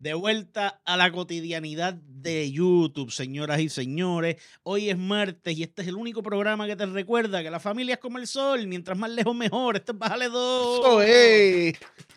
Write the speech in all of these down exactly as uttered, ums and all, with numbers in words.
de vuelta a la cotidianidad de YouTube, señoras y señores. Hoy es martes y este es el único programa que te recuerda que la familia es como el sol, mientras más lejos mejor. Este es Bájale dos. ¡Soy!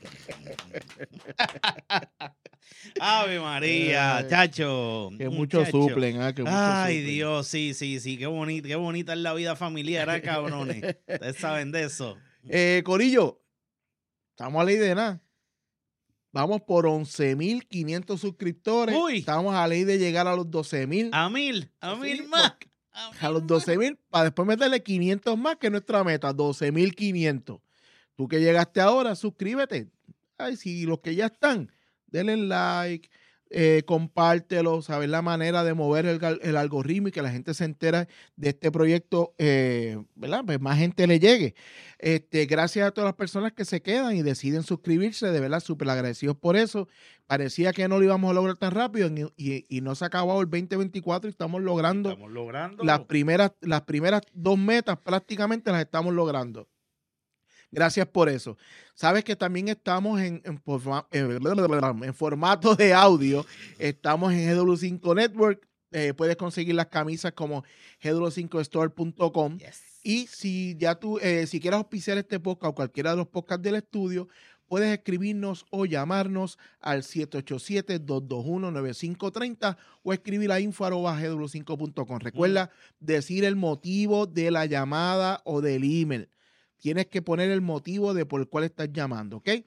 Ave María, Ay, chacho. que muchos muchacho. suplen, ah, que muchos Ay, suplen. Dios, sí, sí, sí, qué bonita, qué bonita es la vida familiar, ¿eh, cabrones? Ustedes saben de eso. Eh, Corillo, estamos a ley de nada. Vamos por once mil quinientos suscriptores. Uy. Estamos a ley de llegar a los doce mil. A mil, a Sí, mil más. porque- A, A los doce mil, para después meterle quinientos más, que es nuestra meta, doce mil quinientos. Tú que llegaste ahora, suscríbete. Ay, si los que ya están, denle like, eh, compártelo, saber la manera de mover el, gal- el algoritmo y que la gente se entera de este proyecto, eh, ¿verdad? Pues más gente le llegue. Este, gracias a todas las personas que se quedan y deciden suscribirse, de verdad, súper agradecidos por eso. Parecía que no lo íbamos a lograr tan rápido y, y- y no se ha acabado el veinte veinticuatro y estamos logrando Estamos logrando. las primeras, las primeras dos metas prácticamente las estamos logrando. Gracias por eso. Sabes que también estamos en, en, forma, en formato de audio. Estamos en G W cinco Network. Eh, puedes conseguir las camisas como G W cinco store punto com. Yes. Y si ya tú, eh, si quieres auspiciar este podcast o cualquiera de los podcasts del estudio, puedes escribirnos o llamarnos al siete ocho siete, dos dos uno, nueve cinco tres cero o escribir a info arroba G W cinco punto com. Recuerda mm. decir el motivo de la llamada o del email. Tienes que poner el motivo de por el cual estás llamando, ¿ok?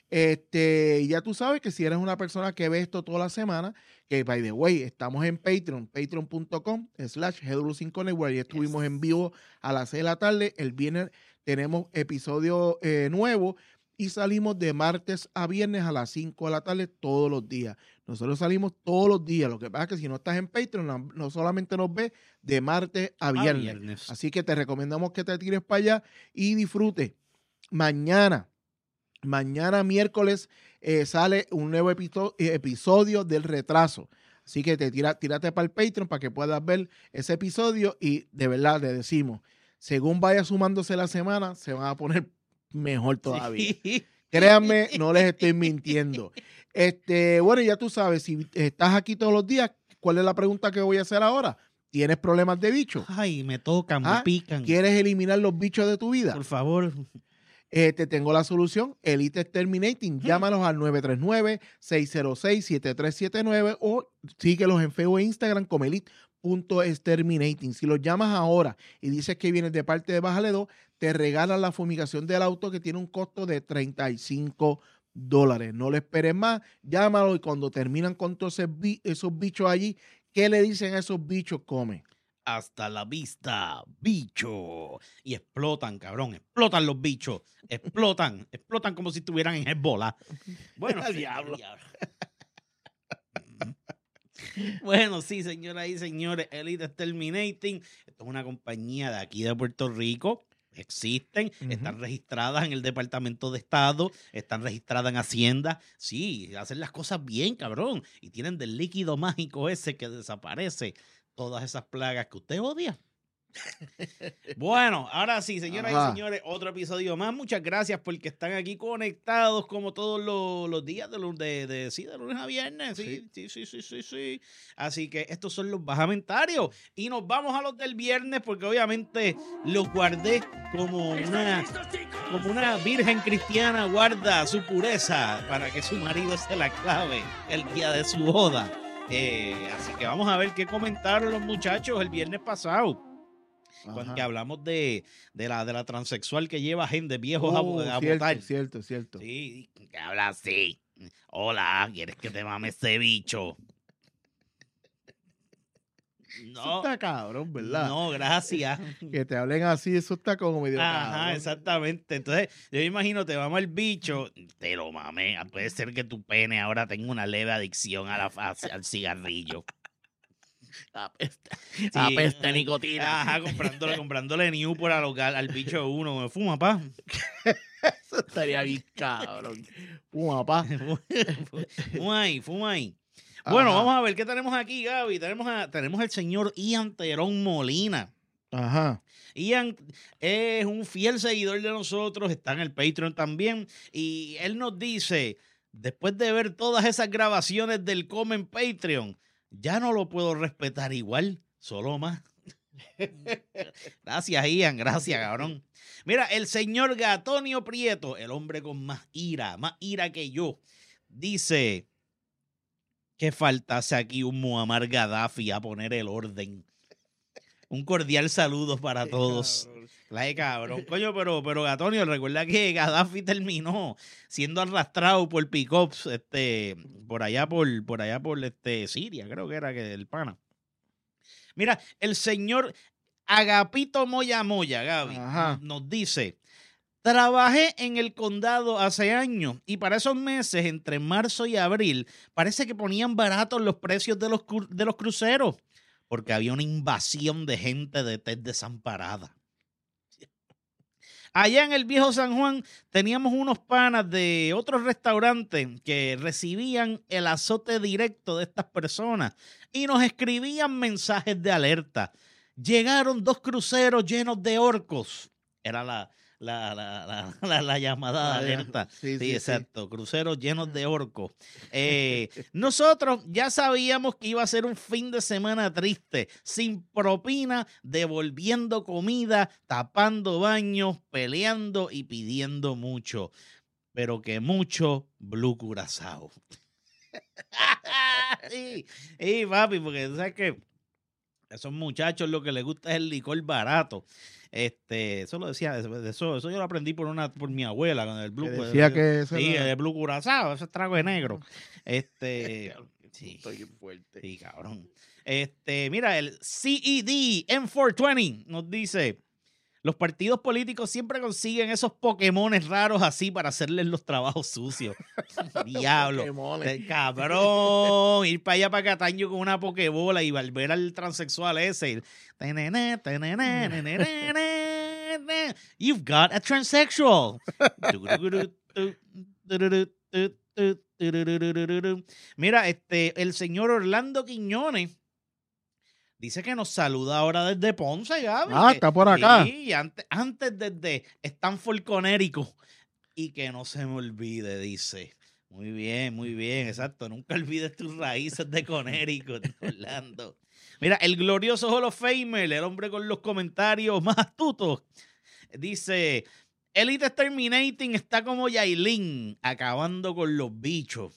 Este, ya tú sabes que si eres una persona que ve esto toda la semana, que by the way, estamos en Patreon, patreon punto com slash G W cinco Network, y estuvimos yes. en vivo a las seis de la tarde. El viernes tenemos episodio eh, nuevo y salimos de martes a viernes a las cinco de la tarde todos los días. Nosotros salimos todos los días. Lo que pasa es que si no estás en Patreon, no, no solamente nos ves de martes a viernes. a viernes. Así que te recomendamos que te tires para allá y disfrutes. Mañana, mañana miércoles, eh, sale un nuevo episodio, episodio del retraso. Así que te tira, tírate para el Patreon para que puedas ver ese episodio y de verdad le decimos, según vaya sumándose la semana, se van a poner mejor todavía. Sí. Créanme, no les estoy mintiendo. Este, bueno, ya tú sabes, si estás aquí todos los días, ¿cuál es la pregunta que voy a hacer ahora? ¿Tienes problemas de bichos? Ay, me tocan, ¿Ah? me pican. ¿Quieres eliminar los bichos de tu vida? Por favor. Eh, te tengo la solución, Elite Exterminating. Llámanos al nueve tres nueve, seis cero seis, siete tres siete nueve o síguelos en Facebook e Instagram como elite punto exterminating. Si los llamas ahora y dices que vienes de parte de Bájale dos, te regalan la fumigación del auto que tiene un costo de treinta y cinco dólares. No le esperes más, llámalo y cuando terminan con todos esos bichos allí, ¿qué le dicen a esos bichos? Come. Hasta la vista, bicho. Y explotan, cabrón, explotan los bichos. Explotan, explotan como si estuvieran en Hezbollah. Bueno, sí, diablo. Bueno, sí, señoras y señores, Elite Exterminating. Esto es una compañía de aquí de Puerto Rico. Existen, uh-huh. Están registradas en el Departamento de Estado, están registradas en Hacienda. Sí, hacen las cosas bien, cabrón. Y tienen del líquido mágico ese que desaparece todas esas plagas que usted odia. Bueno, ahora sí, señoras Ajá. y señores, otro episodio más. Muchas gracias porque están aquí conectados como todos los, los días de, de, de, sí, de lunes a viernes. Sí, sí, sí, sí, sí, sí. Así que estos son los bajamentarios. Y nos vamos a los del viernes porque obviamente los guardé como una, como una virgen cristiana guarda su pureza para que su marido se la clave el día de su boda. Eh, así que vamos a ver qué comentaron los muchachos el viernes pasado. Cuando que hablamos de, de, la, de la transexual que lleva gente viejos oh, a, a cierto, votar. Cierto, cierto. Sí, que habla así. Hola, ¿quieres que te mame ese bicho? No. Eso está cabrón, ¿verdad? No, gracias. Que te hablen así, eso está como medio Ajá, cabrón. Exactamente. Entonces, yo me imagino, te mama el bicho, te lo mame. Puede ser que tu pene ahora tenga una leve adicción a la, a, al cigarrillo. Apesta, sí, apesta nicotina. Ajá, comprándole, comprándole Newport al, local, al bicho uno. Fuma, pa. Eso estaría bien cabrón. Fuma, pa. Fuma ahí, fuma ahí. Bueno, Ajá. vamos a ver qué tenemos aquí, Gaby. Tenemos, a, tenemos al señor Ian Terón Molina. Ajá. Ian es un fiel seguidor de nosotros, está en el Patreon también. Y él nos dice... después de ver todas esas grabaciones del Come en Patreon, ya no lo puedo respetar igual, solo más. Gracias, Ian, gracias, cabrón. Mira, el señor Gatonio Prieto, el hombre con más ira, más ira que yo, dice que faltase aquí un Muammar Gaddafi a poner el orden. Un cordial saludo para todos. La de cabrón. Coño, pero, pero Gatonio, recuerda que Gaddafi terminó siendo arrastrado por pick-ups, este, por allá por, por allá por este, Siria, creo que era que el pana. Mira, el señor Agapito Moya Moya, Gaby, Ajá. nos dice: trabajé en el condado hace años y para esos meses, entre marzo y abril, parece que ponían baratos los precios de los, de los cruceros porque había una invasión de gente de tez desamparada. Allá en el viejo San Juan teníamos unos panas de otros restaurantes que recibían el azote directo de estas personas y nos escribían mensajes de alerta. Llegaron dos cruceros llenos de orcos. Era la, la, la, la, la, la llamada de alerta. Sí, sí, sí, exacto. Sí. Cruceros llenos de orcos. Eh, nosotros ya sabíamos que iba a ser un fin de semana triste, sin propina, devolviendo comida, tapando baños, peleando y pidiendo mucho. Pero que mucho Blue Curazao. Sí, sí, papi, porque tú sabes que a esos muchachos lo que les gusta es el licor barato. Este, eso lo decía, eso, eso yo lo aprendí por una, por mi abuela con el Blue. Que decía el, que sí, era... el Blue Curazao, ese trago de negro. Este, sí, estoy fuerte. Sí, cabrón. Este, mira, el C E D M cuatrocientos veinte nos dice: los partidos políticos siempre consiguen esos Pokémones raros así para hacerles los trabajos sucios. Diablo. El cabrón. Ir para allá para Cataño con una Pokébola y volver al transexual ese. You've got a transsexual. Mira, este, el señor Orlando Quiñones dice que nos saluda ahora desde Ponce, Gaby. Ah, que, está por acá. Sí, antes, antes desde Stanford, Connecticut. Y que no se me olvide, dice. Muy bien, muy bien, exacto. Nunca olvides tus raíces de Connecticut, Orlando. Mira, el glorioso Hall of Famer, el hombre con los comentarios más astutos, dice: Elite Terminating está como Yailin, acabando con los bichos.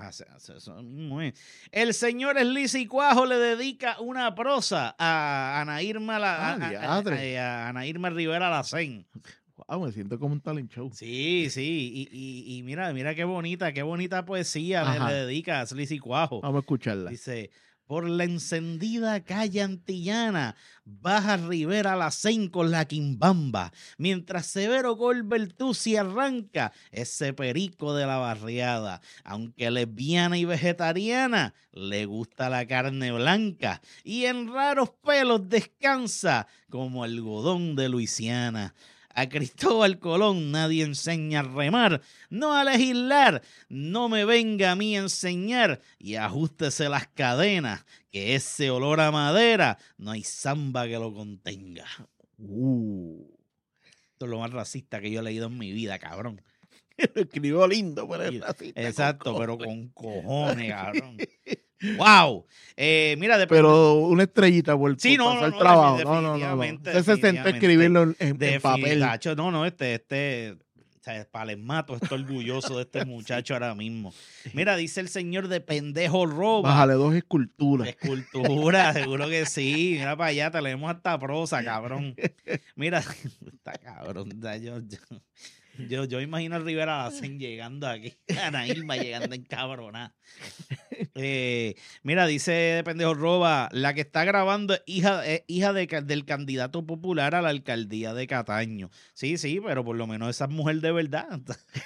El señor Slizy Cuajo le dedica una prosa a Ana Irma, la, ah, a, a, a, a Ana Irma Rivera Lacén. Wow, me siento como un talent show. Sí, sí, y, y, y mira, mira qué bonita, qué bonita poesía le, le dedica a Slizy Cuajo. Vamos a escucharla. Dice: por la encendida calle antillana, baja Rivera Lacén con la quimbamba, mientras Severo Colbertuzzi arranca ese perico de la barriada. Aunque lesbiana y vegetariana, le gusta la carne blanca y en raros pelos descansa como algodón de Luisiana. A Cristóbal Colón nadie enseña a remar, no a legislar, no me venga a mí a enseñar y ajústese las cadenas, que ese olor a madera no hay samba que lo contenga. Uh, esto es lo más racista que yo he leído en mi vida, cabrón. Lo escribió lindo, pero es racista. Exacto, con pero con cojones, cabrón. ¡Wow! Eh, mira, depende... Pero una estrellita por, sí, por no, pasar no, el no, trabajo. Definitivamente, no, no, no. Usted se sentó a escribirlo en, en, en papel. Tacho, no, no, este, este, o sea, Palemato, estoy orgulloso de este muchacho ahora mismo. Mira, dice el señor de pendejo roba. Bájale dos esculturas. Escultura, seguro que sí. Mira para allá, te leemos hasta prosa, cabrón. Mira, está cabrón. Yo, yo, yo, yo imagino a Rivera Lacén llegando aquí. Ana Irma llegando en cabrona. Eh, mira, dice de pendejo roba, la que está grabando es hija, es hija de, del candidato popular a la alcaldía de Cataño. Sí, sí, pero por lo menos esa es mujer de verdad.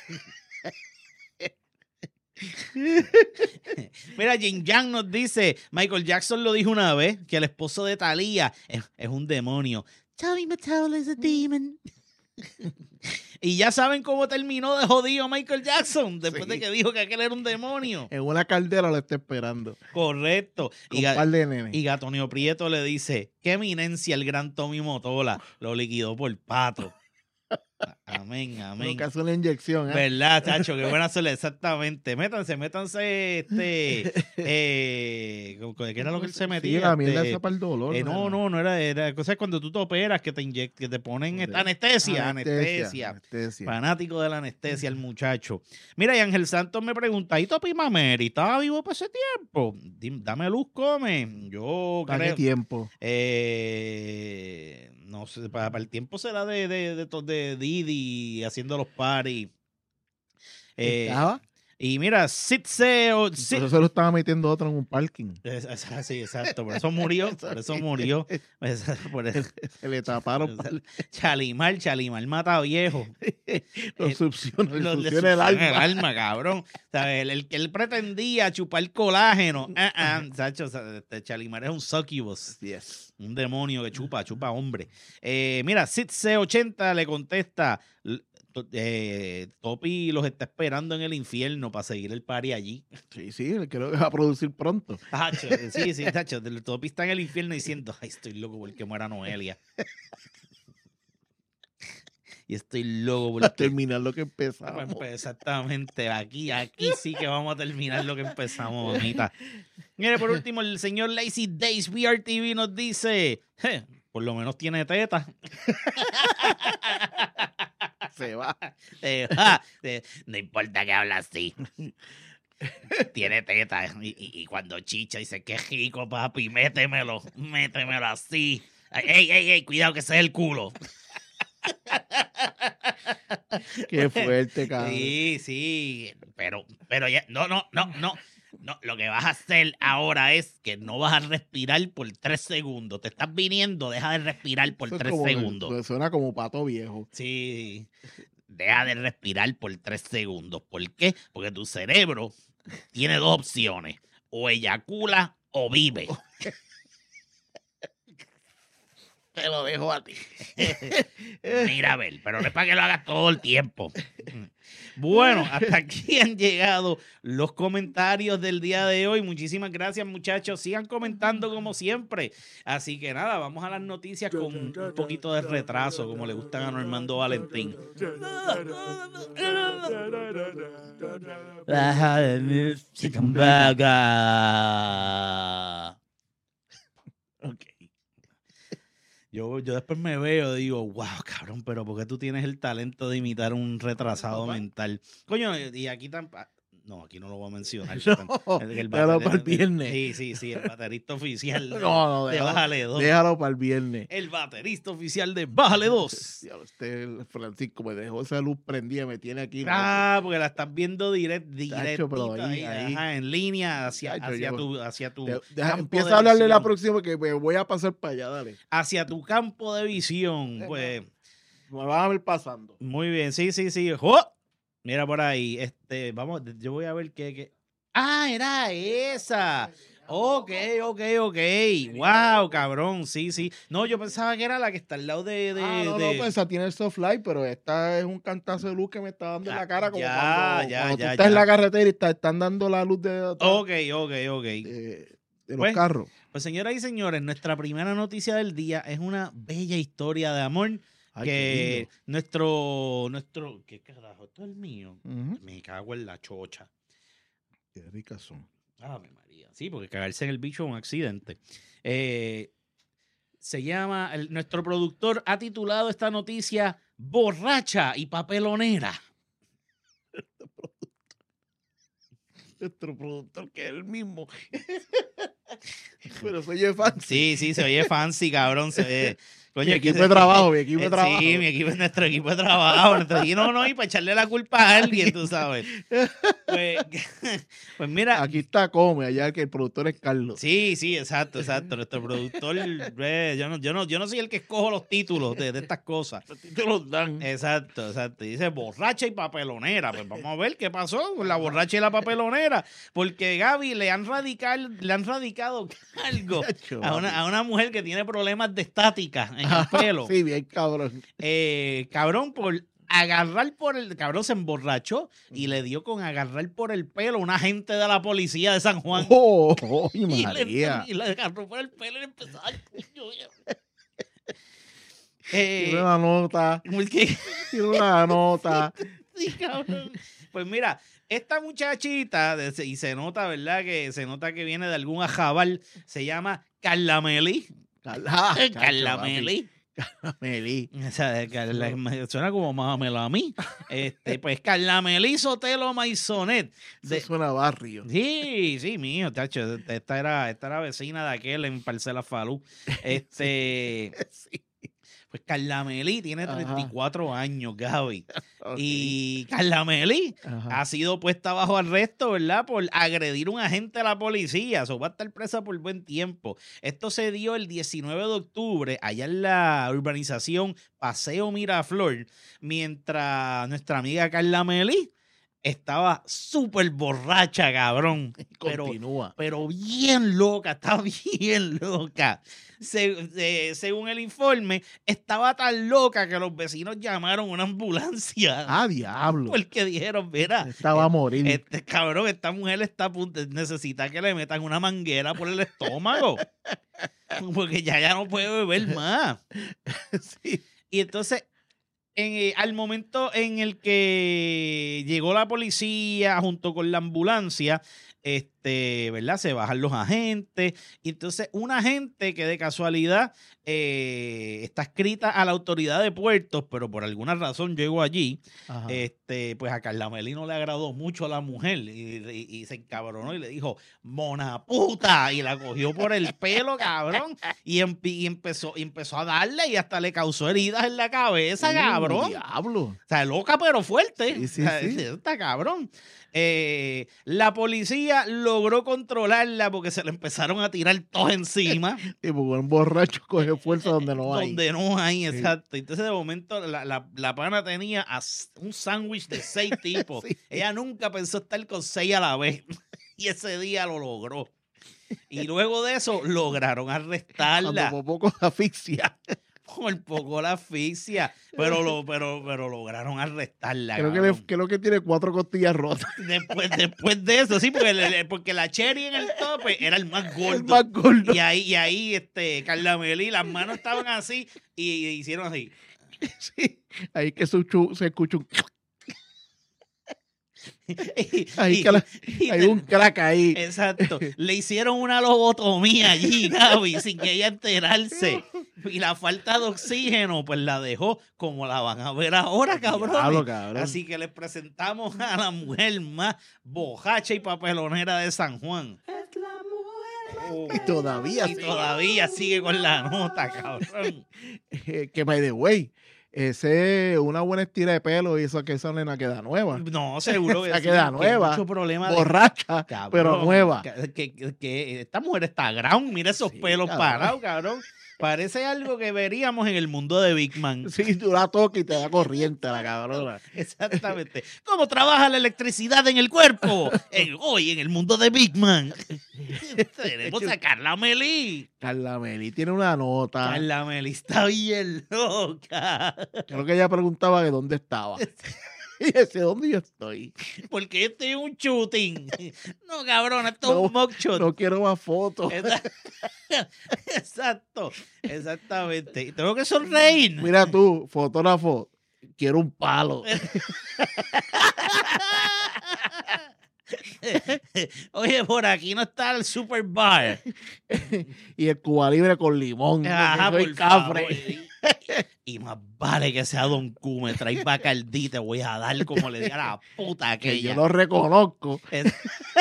Mira, Jin Yang nos dice: Michael Jackson lo dijo una vez, que el esposo de Thalía es, es un demonio. Tommy Mottola is a demon. Y ya saben cómo terminó de jodido Michael Jackson después sí. de que dijo que aquel era un demonio. En una caldera lo está esperando. Correcto. Con y, un par de nenes. Y Gatonio Prieto le dice: qué eminencia el gran Tommy Mottola, lo liquidó por pato. Amén, amén. Lo que hace una inyección, ¿eh? ¿Verdad, chacho? Qué buena sola, exactamente. Métanse, métanse, este, eh, ¿qué era lo que él se metía? Sí, la mierda Este, esa para el dolor. eh, no, no, no era, era, cosa cuando tú te operas, que te inyectan, que te ponen esta- anestesia, anestesia, anestesia. Fanático de la anestesia, el muchacho. Mira, y Ángel Santos me pregunta, ¿y Topi Mameri estaba vivo para ese tiempo? Dim- Dame luz, come. Yo ¿Para creo... qué tiempo? Eh, no sé, para, para el tiempo será de, de, de, de, de Didi haciendo los parties. Eh, ¿Estaba? Y mira, Sitseo. Entonces se lo estaba metiendo otro en un parking. Es, es, sí, exacto. Por eso murió. Por eso murió. Pues, por eso. Se le taparon. Chalimar, Chalimar mata viejo. Lo succiona, le Lo- le succiona el succiona alma. el alma, cabrón. ¿Sabes? El, el que él pretendía chupar colágeno. Ah, ah, Sacho, este Chalimar es un succubus. Yes. Un demonio que chupa, chupa hombre. Eh, mira, Sid C ochenta le contesta, eh, Topi los está esperando en el infierno para seguir el party allí. Sí, sí, creo que va a producir pronto. Tacho, sí, sí, tacho. El Topi está en el infierno diciendo, ay, estoy loco porque muera Noelia. Y estoy loco Para porque... terminar lo que empezamos. Exactamente, aquí, aquí sí que vamos a terminar lo que empezamos, bonita. Mire, por último, el señor Lazy Days V R T V nos dice, "Je, por lo menos tiene teta." Se va. Eh, ja, eh, no importa que habla así. Tiene teta. Y, y, y cuando chicha dice, qué rico, papi, métemelo, métemelo así. Ey, ey, ey, cuidado que ese es el culo. Qué fuerte, cabrón. Sí, sí, pero, pero ya, no, no, no, no, no, lo que vas a hacer ahora es que no vas a respirar por tres segundos. Te estás viniendo, deja de respirar por Eso es tres como- segundos. Suena como pato viejo. Sí, deja de respirar por tres segundos. ¿Por qué? Porque tu cerebro tiene dos opciones, o eyacula o vive. Te lo dejo a ti. Mira, a ver, pero no es para que lo hagas todo el tiempo. Bueno, hasta aquí han llegado los comentarios del día de hoy. Muchísimas gracias, muchachos. Sigan comentando como siempre. Así que nada, vamos a las noticias con un poquito de retraso, como le gustan a Normando Valentín. Ok. Yo, yo después me veo y digo, wow, cabrón, pero ¿por qué tú tienes el talento de imitar un retrasado mental? Coño, y aquí tampoco... No, aquí no lo voy a mencionar. No, el, el déjalo bater- para el viernes. Sí, sí, sí, el baterista oficial de, No, no, de déjalo, Bájale dos. déjalo para el viernes. El baterista oficial de Bájale dos. Diablo, este Francisco me dejó esa luz prendida, me tiene aquí. Ah, porque la estás viendo direct, Tacho, pero directita ahí- ahí, ahí- ajá, en línea hacia, Tacho, hacia yo- tu, hacia tu De- deja- campo empieza de a hablarle la visión. próxima que me voy a pasar para allá, dale. Hacia tu campo de visión, pues... Me van a ver pasando. Muy bien, sí, sí, sí. ¡Jo! Mira por ahí, este, vamos, yo voy a ver qué, qué. Ah, era esa. Ok, ok, ok. Wow, cabrón, sí, sí. No, yo pensaba que era la que está al lado de... de, ah, no, de... no, pues esa tiene el soft light, pero esta es un cantazo de luz que me está dando en Ah, la cara como ya, cuando, ya, cuando ya, tú estás en ya. la carretera y está- están dando la luz de, atrás, Ok, ok, ok. de, de los Pues, carros. Pues señoras y señores, nuestra primera noticia del día es una bella historia de amor. Ay, que qué nuestro, nuestro, ¿qué carajo? Esto es el mío. lindo. Ujú. Me cago en la chocha. Qué ricas son. Ave María. Sí, porque cagarse en el bicho es un accidente. Eh, se llama, el- nuestro productor ha titulado esta noticia Borracha y Papelonera. Nuestro productor que es el mismo. Pero soy de fan. Sí, sí, se oye fancy, cabrón. Se oye, coño, Mi es que equipo se- de trabajo, mi equipo eh, de trabajo. Sí, mi equipo, nuestro equipo de trabajo. Nuestro, y no, no, y para echarle la culpa a alguien, tú sabes. Pues, pues mira, Aquí está Come, allá que el productor es Carlos. sí, sí, exacto, exacto. Nuestro productor, eh, yo, no, yo, no, yo no soy el que escojo los títulos de, de estas cosas. Los títulos dan. Exacto, exacto. Dice borracha y papelonera. Pues vamos a ver qué pasó con la borracha y la papelonera. Porque Gaby le han radical, le han radicado algo a una, a una mujer que tiene problemas de estática en el pelo. Sí, bien cabrón. Eh, cabrón, por agarrar por el... Cabrón se emborrachó y le dio con agarrar por el pelo a un agente de la policía de San Juan. Oh, oh, y y, le, María. y le agarró por el pelo y le empezó a... Eh, tiene una nota. ¿Qué? Tiene una nota. Sí, cabrón. Pues mira, esta muchachita, y se nota, ¿verdad? Que se nota que viene de algún ajabal, se llama Carla Meli. Carla, Carla Meli. Carla Meli. O sea, Carla, no. Suena como Mamela a mí. Este, pues Carla Meli Sotelo Maisonet. De, Eso suena a barrio. Sí, sí, mío, tacho. Esta era, esta era vecina de aquel en Parcela Falú. Este. Sí. Pues Carla Meli tiene treinta y cuatro Ajá. años, Gaby. Okay. Y Carla Meli Ajá. ha sido puesta bajo arresto, ¿verdad? Por agredir a un agente de la policía. Eso va a estar presa por buen tiempo. Esto se dio el diecinueve de octubre, allá en la urbanización Paseo Miraflor, mientras nuestra amiga Carla Meli estaba súper borracha, cabrón. Continúa. Pero, pero bien loca, estaba bien loca. Se, eh, según el informe, estaba tan loca que los vecinos llamaron a una ambulancia. ¡Ah, diablo! Porque dijeron, mira, estaba a morir. Este cabrón, esta mujer está a punto, necesita que le metan una manguera por el estómago. Porque ya, ya no puede beber más. Sí. Y entonces, En, eh, al momento en el que llegó la policía junto con la ambulancia, este, ¿verdad? Se bajan los agentes. Y entonces un agente que de casualidad eh, está escrita a la autoridad de puertos, pero por alguna razón llegó allí, este, pues a Carla Meli no le agradó mucho a la mujer y, y, y se encabronó y le dijo, mona puta, y la cogió por el pelo, cabrón, y, em, y empezó, y empezó a darle y hasta le causó heridas en la cabeza, uh, cabrón. Diablo. O sea, loca pero fuerte. Sí, sí, o sea, sí. Está cabrón. Eh, la policía logró controlarla porque se le empezaron a tirar todos encima. Y porque un borracho coge fuerza donde no hay. Donde no hay, exacto. Entonces, de momento, la, la, la pana tenía un sándwich de seis tipos. Sí. Ella nunca pensó estar con seis a la vez. Y ese día lo logró. Y luego de eso, lograron arrestarla. Cuando por poco asfixia. Por poco la asfixia, pero lo, pero, pero lograron arrestarla. Creo que, le, creo que tiene cuatro costillas rotas. Después, después de eso, sí, porque, le, porque la cherry en el tope era el más gordo. El más gordo. Y ahí, y ahí este, Carla Meli, las manos estaban así y, y hicieron así. Sí, ahí que se, se escucha un... y, ahí y, que la, y, hay un crack ahí. Exacto. Le hicieron una lobotomía allí, Gaby, sin que ella enterarse. Y la falta de oxígeno, pues la dejó como la van a ver ahora, cabrón. Diablo, cabrón. Así que les presentamos a la mujer más bojacha y papelonera de San Juan. Es la mujer. Oh, y todavía, y todavía sigue con la nota, cabrón. Que by the way, ese una buena estira de pelo y eso que esa nena queda nueva. No, seguro que esa queda sí, nueva. Mucho problema borracha, de, cabrón, pero nueva. Que, que, que esta mujer está ground, mira esos sí, pelos cabrón. parados, cabrón. Parece algo que veríamos en el mundo de Big Man. Sí, tú la tocas y te da corriente a la cabrona. Exactamente. ¿Cómo trabaja la electricidad en el cuerpo? En, hoy en el mundo de Big Man. Tenemos a Carla Meli. Carla Meli tiene una nota. Carla Meli está bien loca. Creo que ella preguntaba de dónde estaba. Y ese, ¿dónde yo estoy? Porque este es un shooting. No, cabrón, esto no, es un mugshot. No quiero más fotos. Exacto, exactamente. Y tengo que sonreír. Mira tú, fotógrafo, quiero un palo. Oye, por aquí no está el super bar. Y el Cuba Libre con limón. Ajá, por favor. Y más vale que sea Don Q, me traes Bacardí, te voy a dar como le di a la puta aquella. Que yo lo reconozco. Es...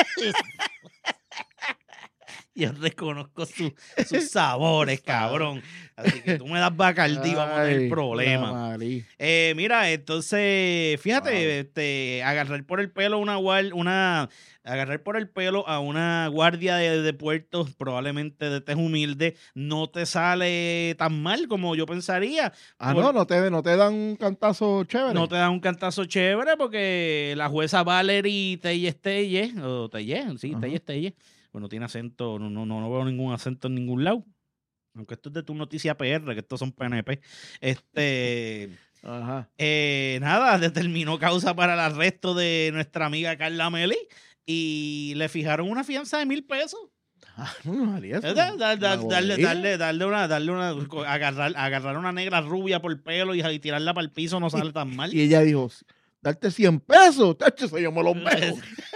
Yo reconozco su, sus sabores, cabrón. Así que tú me das Bacardí, Ay, vamos a tener problema. Eh, mira, entonces, fíjate, wow. este, agarrar por el pelo una una agarrar por el pelo a una guardia de, de puertos, probablemente de tez humilde, no te sale tan mal como yo pensaría. Ah, por, no, no te, no te dan un cantazo chévere. No te dan un cantazo chévere porque la jueza Valerie Telles Telles, o Telles, sí, Telles Telles, bueno, tiene acento, no, no, no veo ningún acento en ningún lado. Aunque esto es de Tu Noticia P R, que estos son P N P. Este, Ajá. Eh, nada, determinó causa para el arresto de nuestra amiga Carla Meli y le fijaron una fianza de mil pesos. Ah, no haría eso. Da- da- da- darle, darle, darle una, darle una, agarrar, agarrar una negra rubia por el pelo y, y tirarla para el piso no sale tan mal. Y ella dijo, darte cien pesos, tacho, eso yo me los veo.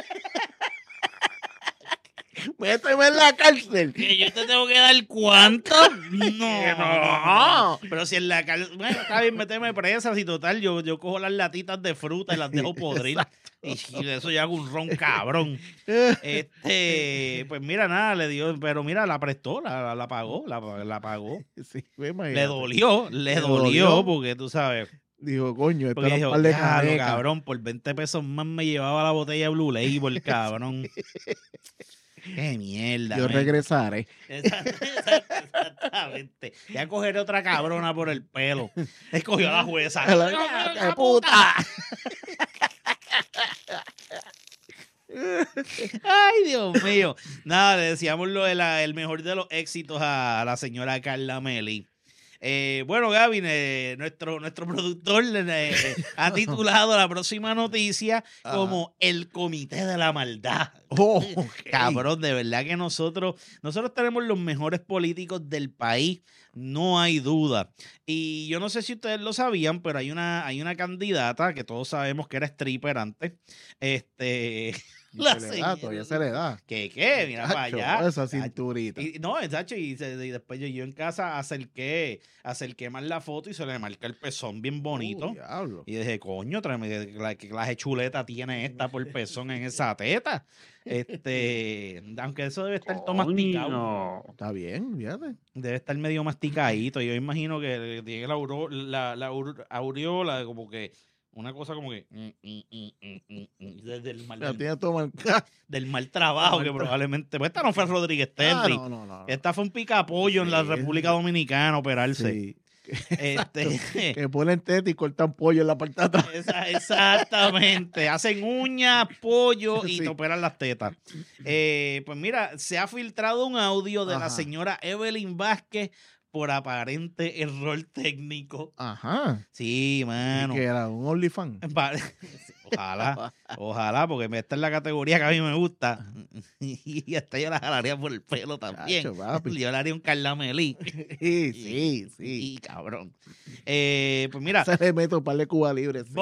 Méteme en la cárcel. ¿Que yo te tengo que dar cuánto? No, no. Pero si en la cárcel, bueno, está bien, méteme presas y total, yo, yo cojo las latitas de fruta y las dejo podrir. Y, y de eso yo hago un ron cabrón. Este, pues mira, nada, le dio, pero mira, la prestó, la, la, la pagó, la, la pagó. Sí, le dolió, le, Le dolió, dolió. porque tú sabes. Dijo, coño, esto Porque era dijo, un par de "Diablo, canecas". cabrón, por veinte pesos más me llevaba la botella de Blue Label, cabrón. Qué mierda. Yo man. regresaré. Exacto, exacto, exactamente. Ya cogeré otra cabrona por el pelo. Escogió a la jueza. ¡Qué puta! Ay, Dios mío. Nada, le decíamos lo de la, el mejor de los éxitos a la señora Carla Meli. Eh, bueno, Gaby, eh, nuestro, nuestro productor eh, ha titulado la próxima noticia como el Comité de la Maldad. Oh, okay. Cabrón, de verdad que nosotros, nosotros tenemos los mejores políticos del país, no hay duda. Y yo no sé si ustedes lo sabían, pero hay una, hay una candidata que todos sabemos que era stripper antes. Este. Y se le da, todavía se le da. ¿Qué qué? Mira para Tacho, allá. esa cinturita. Y, no, exacto, y, se- y después yo, yo en casa acerqué, acerqué más la foto y se le marca el pezón bien bonito. Oh, diablo. Y dije, coño, tráeme, ¿qué cla- qué clase de chuleta tiene esta por pezón en esa teta? Este, aunque eso debe estar todo masticado. Está bien, fíjate. Debe estar medio masticadito. Yo imagino que tiene la, auro- la, la aur- aureola como que una cosa como que mm, mm, mm, mm, mm, mm, desde el mal, La del, tiene todo marcado. del mal trabajo Mal que tra- probablemente. Pues esta no fue Rodríguez Ah, Tenry. no, no, no. Esta fue un picapollo en la Sí. República Dominicana operarse. Sí. Este, Que ponen teta y cortan pollo en la parte de atrás. esa- exactamente. Hacen uñas, pollo y Sí. te operan las tetas. Eh, pues mira, se ha filtrado un audio de la Ajá. señora Evelyn Vázquez por aparente error técnico. Ajá. Sí, mano. Que era un OnlyFans. Va- Ojalá, ojalá, porque esta es la categoría que a mí me gusta. Y hasta yo la jalaría por el pelo también. Chacho, papi. Yo le haría un carlamelí. Sí, sí, sí. Sí, cabrón. Eh, pues mira. Se le meto un par de Cuba Libre. Sí.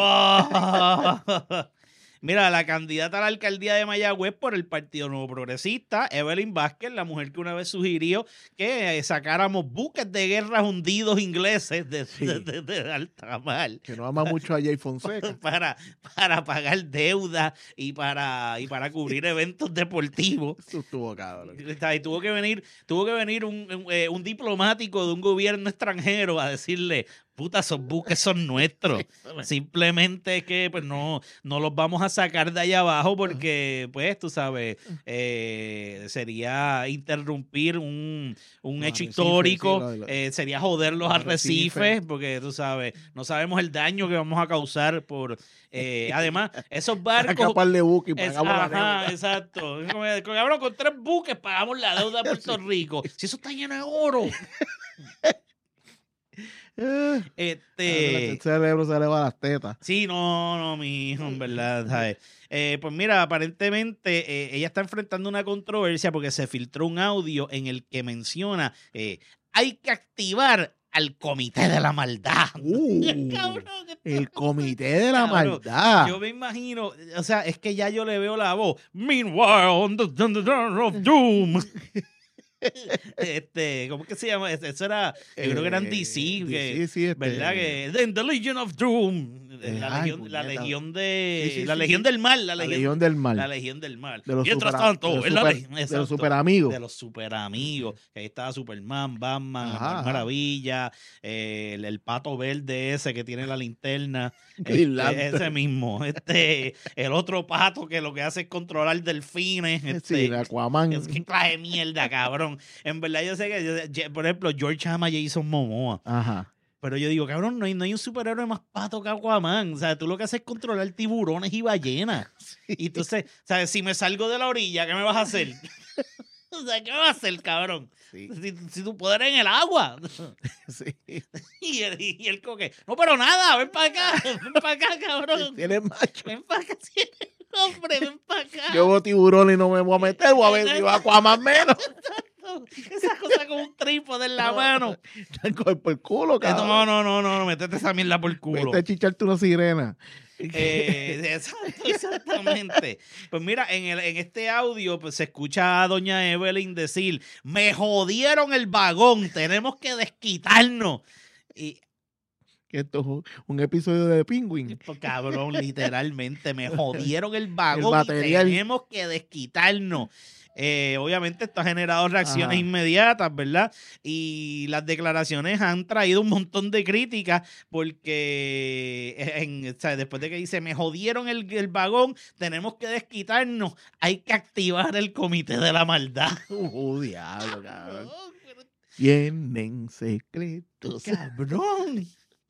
Bah. Mira, la candidata a la alcaldía de Mayagüez por el Partido Nuevo Progresista, Evelyn Vázquez, la mujer que una vez sugirió que eh, sacáramos buques de guerra hundidos ingleses de, Sí. de, de- de alta mar Que no ama mucho a Jay Fonseca. para, para pagar deuda y para, y para cubrir eventos deportivos. Eso estuvo cabrón. Y tuvo que venir, tuvo que venir un, un, eh, un diplomático de un gobierno extranjero a decirle, puta, esos buques son nuestros. Simplemente es que pues no, no los vamos a sacar de allá abajo porque, pues, tú sabes, eh, sería interrumpir un, un Los hecho arrecifes, histórico, sí, lo de los- eh, sería joder los los arrecifes, arrecifes. porque, tú sabes, no sabemos el daño que vamos a causar por... eh, además, esos Saca barcos... par de buques y Es- pagamos la ajá, deuda. exacto. Es como, cabrón, con tres buques pagamos la deuda de Puerto Rico. Si eso está lleno de oro. Eh, Este. El cerebro se le va a las tetas. Sí, no, no, mi hijo, en verdad, ¿sabes? Eh, pues mira, aparentemente eh, ella está enfrentando una controversia porque se filtró un audio en el que menciona eh, hay que activar al Comité de la Maldad. Uh, Cabrón, esto- el comité de la Cabrón, maldad. Yo me imagino, o sea, es que ya yo le veo la voz. Meanwhile, on the, on the dawn of doom. Este, ¿cómo que se llama? Eso era, yo creo que eran D C, Eh, que, sí, sí, este, ¿verdad? Que then the Legion of Doom, Eh, la, ay, legión, la puñeta. legión de, Sí, sí, la sí, legión sí. del mal, la la legión, legión del mal. la legión del mal. De los Mientras super- tanto, de los es la super- legión- de los exacto, super amigos. de los super amigos, que ahí estaba Superman, Batman, Ajá, la Mujer ajá. Maravilla, eh, el, el pato verde ese que tiene la linterna, Green este, Lantern. ese mismo, este, el otro pato que lo que hace es controlar delfines, este, Sí, el Aquaman. es que clase de mierda, cabrón. En verdad yo sé que, yo- yo- por ejemplo, George ama a Jason Momoa. Ajá. Pero yo digo, cabrón, no hay, no hay un superhéroe más pato que Aquaman. O sea, tú lo que haces es controlar tiburones y ballenas. Y entonces, ¿sabes? Si me salgo de la orilla, ¿qué me vas a hacer? O sea, ¿qué me vas a hacer, cabrón? Sí, Si, si tu poder es en el agua. sí. Y el, y el coque, no, pero nada, ven para acá, ven para acá, cabrón. Tiene macho. Ven para acá. hombre, ven para acá. Yo veo tiburón y no me voy a meter, voy a ver si va a Aquaman menos. Esa cosa con un trípode en la mano. Coger por el culo, cabrón. No, no, no, no, no, métete esa mierda por el culo. Vete a chicharte una sirena. Eh, exacto, exactamente. Pues mira, en, el, en este audio pues, se escucha a doña Evelyn decir, me jodieron el vagón, tenemos que desquitarnos. Y esto es un, un episodio de Penguin. pues, cabrón, literalmente, me jodieron el vagón El material. y tenemos que desquitarnos. Eh, obviamente esto ha generado reacciones Ajá. inmediatas, ¿verdad? Y las declaraciones han traído un montón de críticas porque en, o sea, después de que dice, me jodieron el, el vagón, tenemos que desquitarnos, hay que activar el comité de la maldad. Uh, diablo, cabrón. Tienen secretos. Cabrón.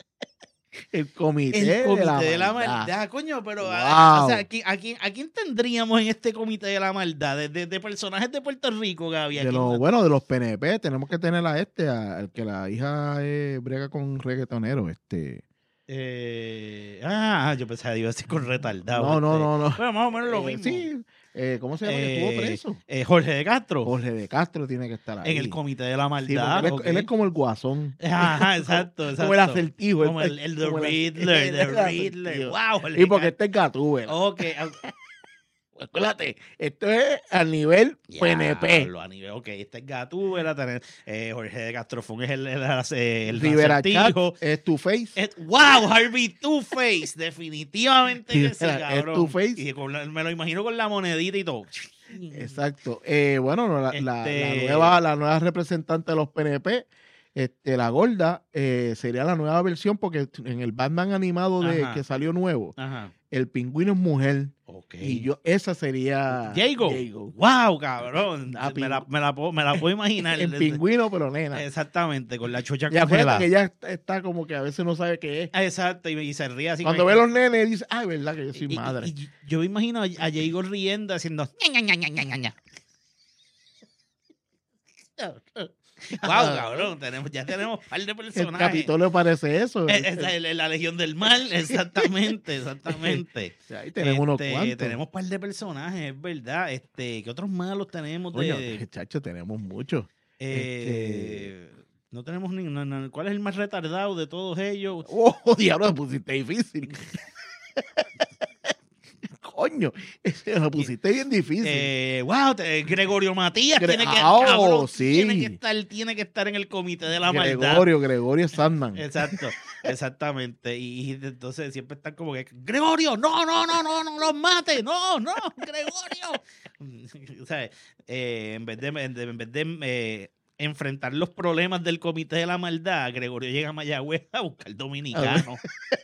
El comité, El comité de, la de la maldad. maldad, coño, pero Wow. a, o sea, ¿a quién, a, quién, ¿a quién tendríamos en este comité de la maldad? De, de, de personajes de Puerto Rico, Gaby. De los, bueno, de los P N P, tenemos que tener a este, a- al que la hija eh, brega con reggaetonero, este. Eh, ah, yo pensaba que iba a decir con retardado. No, no, este. no, no. Bueno, más o menos lo Eh, mismo. sí, eh, ¿cómo se llama? que Eh, estuvo preso. eh, Jorge de Castro. Jorge de Castro tiene que estar ahí. En el comité de la Sí, porque maldad. él, es, ok. él es como el guasón. Ajá, exacto, exacto. Como el acertijo. Como el, el The como el- Riddler, The el Riddler. acertijo. Wow, Jorge Y porque de este es Gatúbela. Castro. Ok, Acuérdate, esto es a nivel P N P. diablo, a nivel, ok, este es Gatúbela, tener, eh, Jorge de Castrofón es el, el, el, el Rivera Chat acertijo. es tu face. Es- wow, Harvey Two-Face, definitivamente que sí, Rivera, es cabrón. Two-Face. Y con la- me lo imagino con la monedita y todo. Exacto. Eh, bueno, no, la, la- Este- la nueva, la nueva representante de los P N P, este, la gorda, eh, sería la nueva versión porque en el Batman animado de Ajá. que salió nuevo, Ajá. el pingüino es mujer. Ok. Y yo, esa sería Jago. Jago. Wow, cabrón. Ah, me, la, me, la puedo, me la puedo imaginar. En pingüino, pero nena. Exactamente, con la chocha Y acuérdate congelada. que ella está, está como que a veces no sabe qué es. Exacto, y, y se ríe así. Cuando como- ve a los nenes dice, ay, verdad que yo soy y- y- madre. y yo me imagino a, a Jago riendo haciendo ña, ña, ña, ña, ña, ña. Wow, cabrón, tenemos, ya tenemos un par de El personajes. Capitolio parece eso. Eh, esa es la, la Legión del Mal, exactamente, exactamente. Ahí tenemos unos Este, cuantos. Tenemos un par de personajes, es verdad. Este, ¿qué otros malos tenemos? Coño, De, chacho, tenemos muchos. eh, No tenemos ni... no, no, ¿cuál es el más retardado de todos ellos? Oh, diablo, me pusiste difícil. Coño, ese me pusiste bien difícil. Eh, wow, te- Gregorio Matías Gre- tiene que, Ah, oh, cabrón, sí. tiene que estar, tiene que estar en el comité de la maldad. Gregorio, Gregorio Sandman. Exacto, exactamente. Y, y entonces siempre están como que, Gregorio, no, no, no, no, no los mate, no, no, Gregorio. O sea, eh, en vez de, en de- en vez de eh, enfrentar los problemas del comité de la maldad, Gregorio llega a Mayagüez a buscar dominicanos.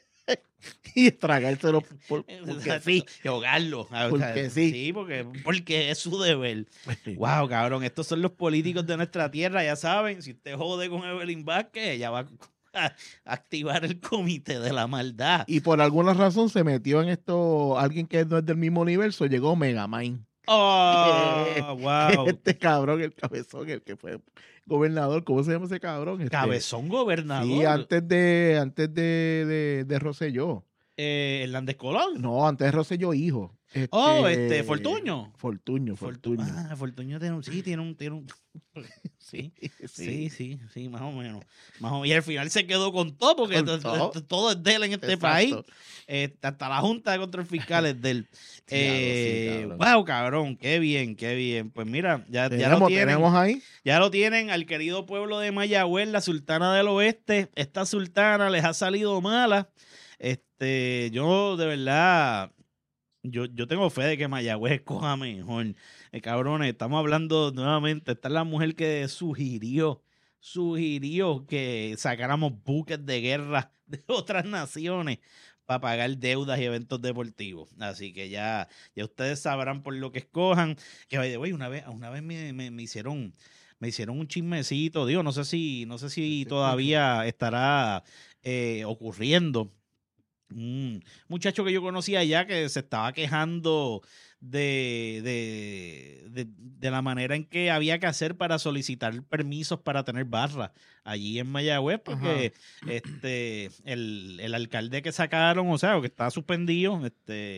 Y estragárselo por, porque Exacto, sí. y ahogarlo. O sea, Porque sí. Sí, porque, porque es su deber. Wow, cabrón, estos son los políticos de nuestra tierra, ya saben, si usted jode con Evelyn Vázquez, ella va a activar el comité de la maldad. Y por alguna razón se metió en esto alguien que no es del mismo universo, llegó Megamind. Oh, wow. Este cabrón, el cabezón, el que fue gobernador, ¿cómo se llama ese cabrón? Este, Cabezón gobernador. Sí, antes de, antes de, de, de Rosselló. Eh, Hernández Colón. No, antes de Rosselló, hijo. Este, Oh, este, Fortuño. Fortuño, Fortu- Fortuño. Ah, Fortuño tiene un, sí, tiene un, tiene un, sí, sí. sí, sí, sí, más o menos. Más o menos. Y al final se quedó con todo, porque Con to- todo. to- todo es de él en este Exacto. país. Eh, hasta la Junta de Control Fiscal es de él. Eh, sí, cabrón. wow, cabrón, qué bien, qué bien. Pues mira, ya, ya lo Tenemos, tienen. tenemos ahí. Ya lo tienen al querido pueblo de Mayagüez, la sultana del oeste. Esta sultana les ha salido mala. Este, yo de verdad, yo, yo tengo fe de que Mayagüez escoja mejor. Eh, cabrones, estamos hablando nuevamente. Esta es la mujer que sugirió, sugirió que sacáramos buques de guerra de otras naciones para pagar deudas y eventos deportivos. Así que ya, ya ustedes sabrán por lo que escojan. Que by the way, una vez, una vez me, me, me hicieron, me hicieron un chismecito, digo, no sé si, no sé si todavía estará eh, ocurriendo. Un muchacho que yo conocía allá que se estaba quejando de, de, de, de la manera en que había que hacer para solicitar permisos para tener barra allí en Mayagüez, porque este el, el alcalde que sacaron, o sea, o que está suspendido, este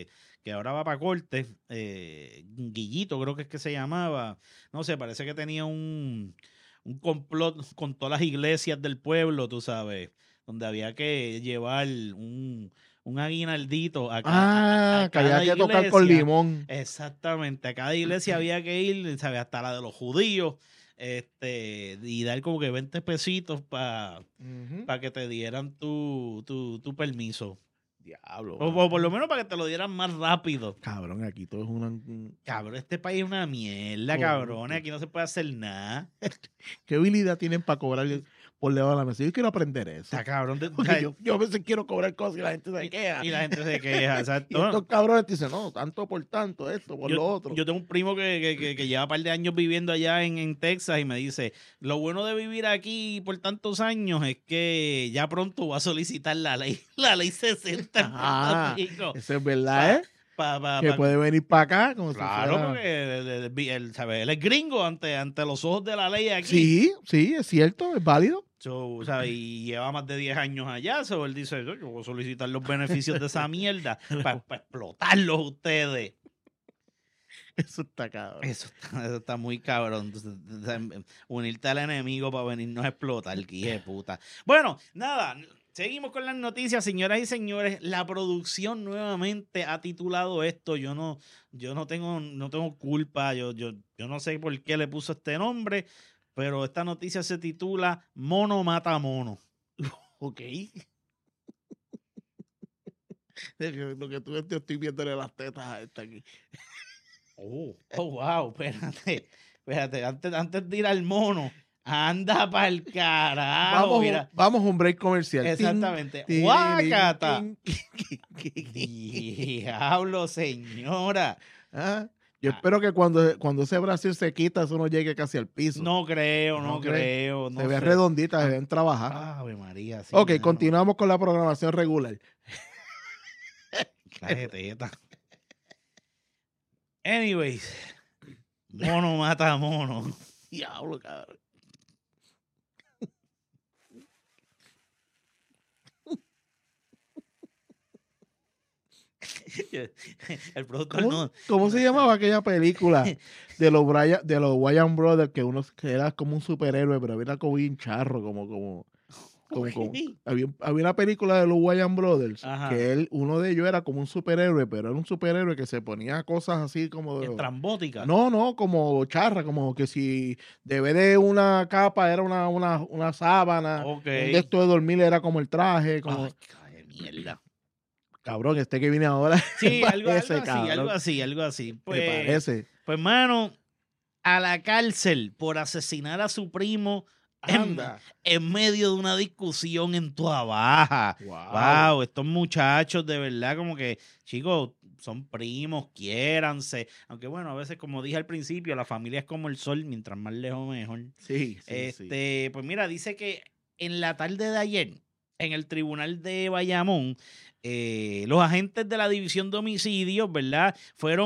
que ahora va para corte, eh, Guillito creo que es que se llamaba, no sé, parece que tenía un, un complot con todas las iglesias del pueblo, tú sabes, donde había que llevar un, un aguinaldito a, ca- a- a- Ah, a que había cada que tocar con iglesia. limón. Exactamente, a cada iglesia había que ir, ¿sabes? Hasta la de los judíos, este, y dar como que veinte pesitos para Ujú. pa que te dieran tu, tu, tu permiso. Diablo. O, o por lo menos para que te lo dieran más rápido. Cabrón, aquí todo es una... un- Cabrón, este país es una mierda, Corrupto. cabrón. Aquí no se puede hacer nada. ¿Qué habilidad tienen para cobrar por debajo de la mesa? Yo quiero aprender eso. Está cabrón. de- Porque ¿sabes? yo, yo a veces quiero cobrar cosas y la gente se queja. Y la gente se queja, Y exacto. estos cabrones te dicen, no, tanto por tanto, esto, por lo Yo, otro. yo tengo un primo que, que, que, que lleva un par de años viviendo allá en, en Texas y me dice, lo bueno de vivir aquí por tantos años es que ya pronto va a solicitar la ley, la ley sesenta en Ah, Puerto Rico. eso es verdad, ¿eh? Pa, pa, Que pa- puede venir para acá. Como si Claro, fuera- porque él, él- él, ¿sabe? Él es gringo ante, ante los ojos de la ley aquí. Sí, sí, es cierto, es válido. So, o sea, y lleva más de diez años allá. So, él dice, yo voy a solicitar los beneficios de esa mierda para explotarlos ustedes. Eso está cabrón. Eso está, eso está muy cabrón. Entonces, o sea, unirte al enemigo para venirnos a explotar, que hijo de puta. Bueno, nada, seguimos con las noticias, señoras y señores. La producción nuevamente ha titulado esto. Yo no, yo no tengo, no tengo culpa. Yo, yo, yo no sé por qué le puso este nombre, pero esta noticia se titula Mono mata mono. Ok. Lo que tú te estoy viéndole las tetas a esta aquí. Oh, oh, wow, espérate. Espérate, antes, antes de ir al mono, anda pa'l carajo. Vamos, Mira. vamos a un break comercial. Exactamente. Tin, ¡Guácata! tin, tin, tin, tin. Diablo, señora. Ah, Yo Ah. espero que cuando, cuando ese Brasil se quita, eso no llegue casi al piso. No creo, no, ¿No crees? creo. No se ve sé. redondita, se ven trabajar. Ave María. Sí, ok, mano. continuamos con la programación regular. Clase teta. Anyways. Mono mata mono. Diablo, cabrón. El productor ¿Cómo, no. cómo se llamaba aquella película de los Bryan, de los Wayans Brothers, que uno que era como un superhéroe, pero era como bien charro, como, como, como, como- había, había una película de los Wayans Brothers, Ajá. que él, uno de ellos era como un superhéroe, pero era un superhéroe que se ponía cosas así como de, Estrambótica. no, no, como charra, como que si de vez de una capa era una, una, una sábana, Ok. un de esto de dormir era como el traje, como, Ay, qué mierda. cabrón, este que viene ahora. Sí, ¿te algo, algo parece, así, cabrón? algo así, algo así. ¿Te Pues, parece? pues, mano, a la cárcel por asesinar a su primo en, Anda. en medio de una discusión en Toa Baja. Wow. Wow, estos muchachos de verdad como que, chicos, son primos, quiéranse. Aunque bueno, a veces como dije al principio, la familia es como el sol, mientras más lejos mejor. Sí, sí, este, pues mira, dice que en la tarde de ayer, en el tribunal de Bayamón, eh, los agentes de la división de homicidios, ¿verdad?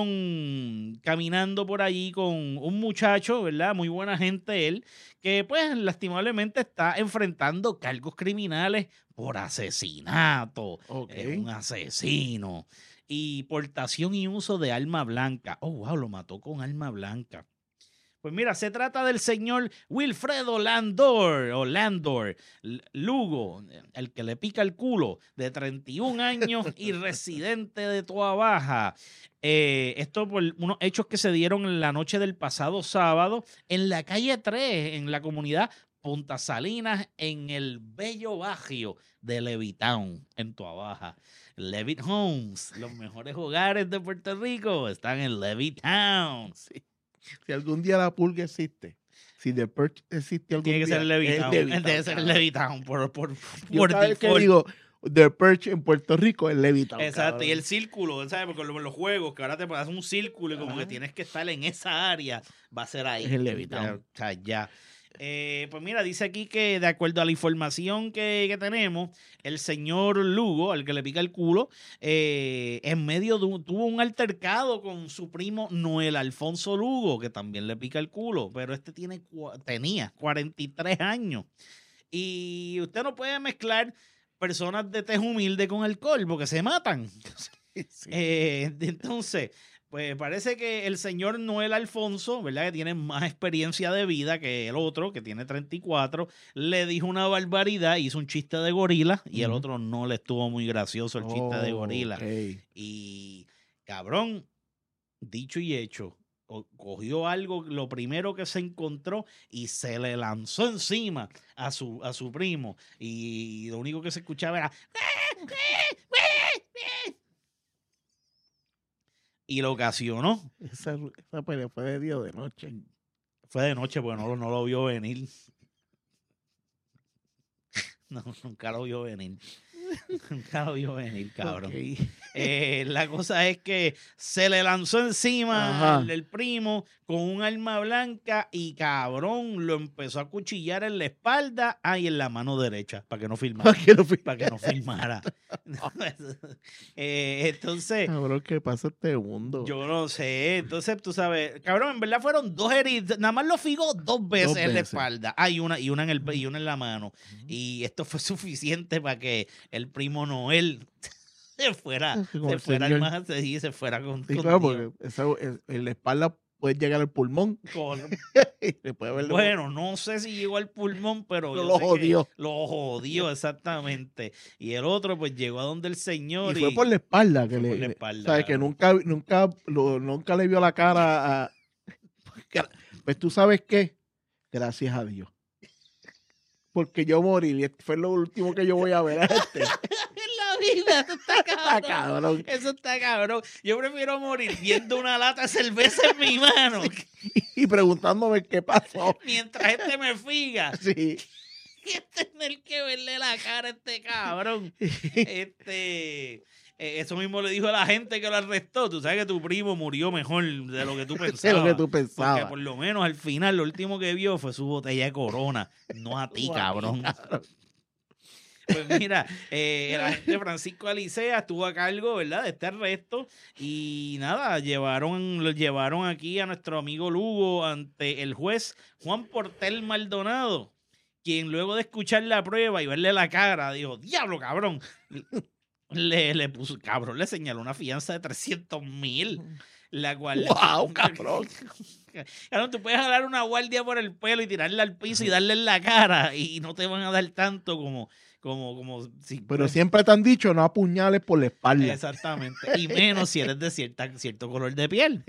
Fueron caminando por allí con un muchacho, ¿verdad? Muy buena gente él, que pues lastimablemente está enfrentando cargos criminales por asesinato. Ok. Es un asesino. Y portación y uso de arma blanca. Oh, wow, lo mató con arma blanca. Pues mira, se trata del señor Wilfredo Landor, o Landor, Lugo, el que le pica el culo, de treinta y un años y residente de Toa Baja. Eh, esto por unos hechos que se dieron en la noche del pasado sábado en la calle tres, en la comunidad Punta Salinas, en el bello barrio de Levittown, en Toa Baja. Levitt Homes, los mejores hogares de Puerto Rico, están en Levittown. Sí. Si algún día la pulga existe, si The Perch existe algún Tiene que día, ser el Levittown. es Él debe ser el Levittown por, por, Yo por cada vez que default. digo The Perch en Puerto Rico es Levittown. Exacto, cabrón. y el círculo, ¿sabes? Porque en los juegos que ahora te pones un círculo y como Ajá. que tienes que estar en esa área, va a ser ahí. Es el Levittown. O sea, ya. Eh, pues mira, dice aquí que de acuerdo a la información que, que tenemos, el señor Lugo, al que le pica el culo, eh, en medio de un, tuvo un altercado con su primo Noel Alfonso Lugo, que también le pica el culo, pero este tiene tenía cuarenta y tres años. Y usted no puede mezclar personas de tez humilde con alcohol, porque se matan. Sí. Eh, entonces, pues parece que el señor Noel Alfonso, ¿verdad? Que tiene más experiencia de vida que el otro, que tiene treinta y cuatro, le dijo una barbaridad, hizo un chiste de gorila y uh-huh. el otro no le estuvo muy gracioso el oh, chiste de gorila. Okay. Y, cabrón, dicho y hecho, cogió algo, lo primero que se encontró y se le lanzó encima a su, a su primo. Y lo único que se escuchaba era... Y lo ocasionó. Esa, esa pelea fue de día o de noche. Fue de noche porque no, no lo vio venir. No, nunca lo vio venir. Nunca lo vio venir, cabrón. Okay. Eh, la cosa es que se le lanzó encima el, el primo con un arma blanca y, cabrón, lo empezó a cuchillar en la espalda ah, y en la mano derecha para que no filmara. Para que no filmara. Para que no filmara. eh, entonces... Cabrón, ¿qué pasa este mundo? Yo no sé. Entonces, tú sabes, cabrón, en verdad fueron dos heridas. Nada más lo figó dos veces, dos veces. en la espalda. Ah, y una, y una, en el, y una en la mano. Uh-huh. Y esto fue suficiente para que el primo Noel se fuera, se fuera al más y se fuera con, sí, con claro, porque esa, en la espalda puede llegar al pulmón. Con, puede verlo. Bueno, no sé si llegó al pulmón, pero, pero lo jodió. Lo jodió, exactamente. Y el otro, pues llegó a donde el señor. Y fue y, por la espalda. Que le, por la espalda. Sabes que nunca, nunca, lo, nunca le vio la cara a. Pues tú sabes qué. Gracias a Dios. Porque yo morí y fue lo último que yo voy a ver a este. Vida, eso está cabrón. cabrón. Eso está cabrón. Yo prefiero morir viendo una lata de cerveza en mi mano. Sí. Y preguntándome qué pasó. Mientras este me figa. Sí. Y tener que verle la cara a este cabrón. Este... Eh, eso mismo le dijo a la gente que lo arrestó. Tú sabes que tu primo murió mejor de lo que tú pensabas. De lo que tú pensabas. Porque por lo menos al final lo último que vio fue su botella de Corona. No a ti, cabrón. Pues mira, eh, el agente Francisco Alicea estuvo a cargo, ¿verdad?, de este arresto y nada, llevaron, lo llevaron aquí a nuestro amigo Lugo ante el juez Juan Portel Maldonado, quien luego de escuchar la prueba y verle la cara, dijo, diablo, cabrón, le, le puso, cabrón, le señaló una fianza de trescientos mil, la cual... ¡Wow, cabrón! Claro, tú puedes jalar una guardia por el pelo y tirarle al piso y darle en la cara y no te van a dar tanto como... Como, como, sí, pero pues, siempre te han dicho no apuñales por la espalda. Exactamente. Y menos si eres de cierta, cierto color de piel.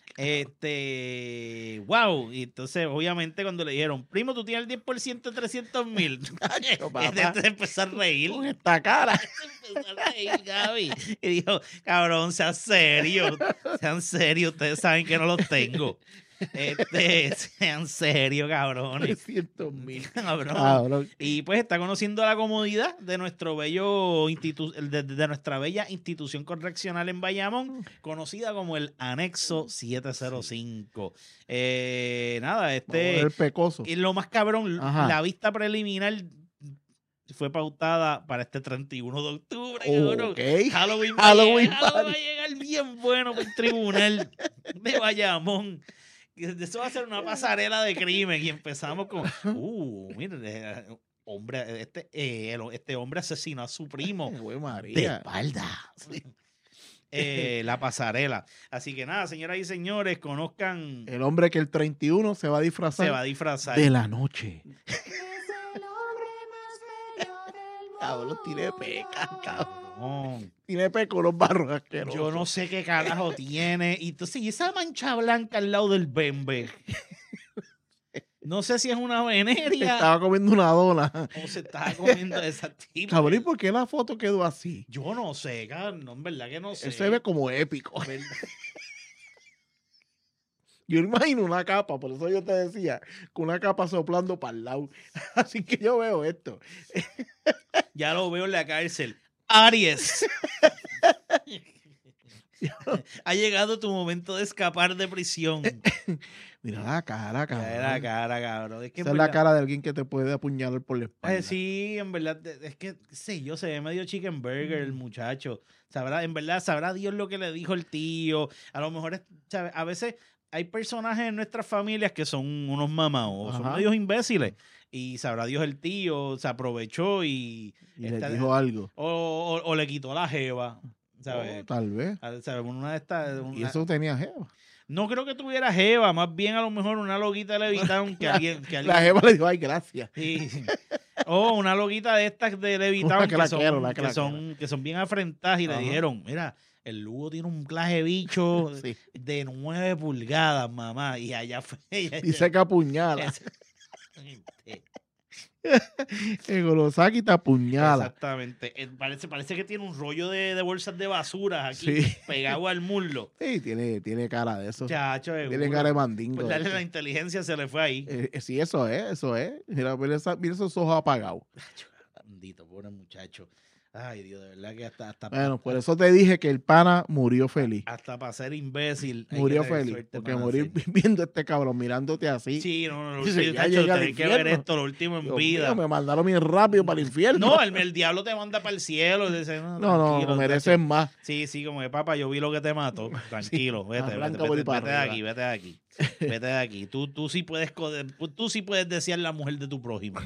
Este, wow. Y entonces, obviamente, cuando le dijeron, primo, tú tienes el diez por ciento de trescientos mil. Este empezó a reír. Con esta cara. Empezó a reír, Gaby. Y dijo, cabrón, sean serios. Sean serios. Ustedes saben que no los tengo. Este, sean serios, cabrones. trescientos mil. Cabrón. Cabrón. Y pues está conociendo la comodidad de nuestro bello institu de, de nuestra bella institución correccional en Bayamón, conocida como el Anexo setecientos cinco. Eh, nada, este. El pecoso. Y lo más cabrón, Ajá. la vista preliminar fue pautada para este treinta y uno de octubre. Oh, okay. Halloween, Halloween, va, Halloween va a llegar bien bueno para el tribunal de Bayamón. Eso va a ser una pasarela de crimen y empezamos con, uh, miren, eh, hombre, este, eh, este hombre asesinó a su primo de espalda. Sí. Eh, la pasarela. Así que nada, señoras y señores, conozcan. El hombre que el treinta y uno se va a disfrazar. Se va a disfrazar. De la noche. Es el hombre más bello del mundo. Cabrón, tiene peca, cabrón. Tiene peco los barros asquerosos. Yo no sé qué carajo tiene. Y entonces, ¿y esa mancha blanca al lado del bembe? No sé si es una veneria. Estaba comiendo una dona. O se estaba comiendo esa tipo. Cabrón, ¿y por qué la foto quedó así? Yo no sé, cabrón. No, en verdad que no sé. Eso se ve como épico. Yo imagino una capa, por eso yo te decía, con una capa soplando para el lado. Así que yo veo esto. Ya lo veo en la cárcel. Aries. Ha llegado tu momento de escapar de prisión. Mira la cara, cabrón. Mira la cara, cabrón. Es que esa es verdad, la cara de alguien que te puede apuñalar por la espalda. Eh, sí, en verdad, es que, sí, yo se ve medio chicken burger el muchacho. Sabrá, en verdad, sabrá Dios lo que le dijo el tío. A lo mejor, es, ¿sabes? A veces hay personajes en nuestras familias que son unos mamados, son medios imbéciles. Y sabrá Dios el tío se aprovechó y... y esta, le dijo algo. O, o, o le quitó la jeva. ¿sabes? Oh, tal vez. A- ¿sabes? Una de estas... Y una- eso tenía jeva. No creo que tuviera jeva, más bien a lo mejor una loguita de Levitown que alguien... Que alguien La jeva le dijo, ay, gracias. sí, sí. O una loguita de estas de Una Levitown que, craquera, son, una que, craquera. son, que son bien afrentadas y Ajá. le dijeron, mira, el Lugo tiene un claje de bicho Sí. de nueve pulgadas, mamá. Y allá fue ella. Dice que apuñala. Exactamente. El Golosaki te apuñala. Exactamente. Eh, Parece, parece que tiene un rollo de, de bolsas de basuras aquí Sí. pegado al muslo. Sí, tiene, tiene cara de eso. Chacho, Tiene seguro. cara de mandingo. Pues darle ese. la inteligencia se le fue ahí. Eh, eh, sí, eso es, eso es. Mira, mira, esa- mira esos ojos apagados. Bendito, pobre muchacho. Ay, Dios, de verdad que hasta, hasta, Bueno, por hasta, eso te dije que el pana murió feliz. hasta para ser imbécil. hay Murió que tener feliz. suerte Porque para morir nacer. viendo a este cabrón mirándote así. Sí, no, no, no. Dice, Sí, ya tacho, llegué al tenés que ver infierno. esto, lo último en Dios vida. mío, me mandaron bien rápido para el infierno. No, el, el diablo te manda para el cielo. Dice, no, no, no, tranquilo, no mereces tacho. más. Sí, sí, como que papá, yo vi lo que te mató. Tranquilo, vete, vete, arranca vete, por ahí vete, para vete de arriba. aquí, vete de aquí. Vete de aquí. Tú, tú sí puedes co- tú sí puedes desear la mujer de tu prójimo.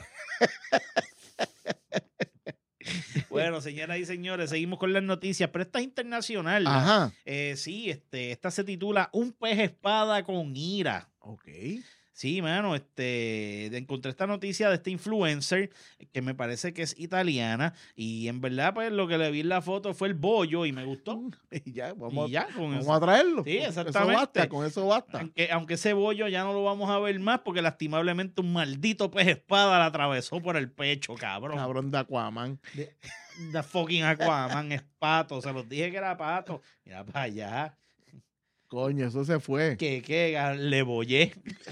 Bueno, señoras y señores, seguimos con las noticias, pero esta es internacional. Ajá. Eh, sí, este, esta se titula Un pez espada con ira. Ok. Sí, mano, este, encontré esta noticia de este influencer que me parece que es italiana y en verdad pues lo que le vi en la foto fue el bollo y me gustó. Y ya, vamos, Y ya, con vamos eso. a traerlo. Sí, Eso exactamente. basta, con eso basta. Aunque, aunque ese bollo ya no lo vamos a ver más porque lastimablemente un maldito pez espada la atravesó por el pecho, cabrón. Cabrón de Aquaman. De, de fucking Aquaman es pato, se los dije que era pato. Mira para allá, Coño, eso se fue. que, que le bollé.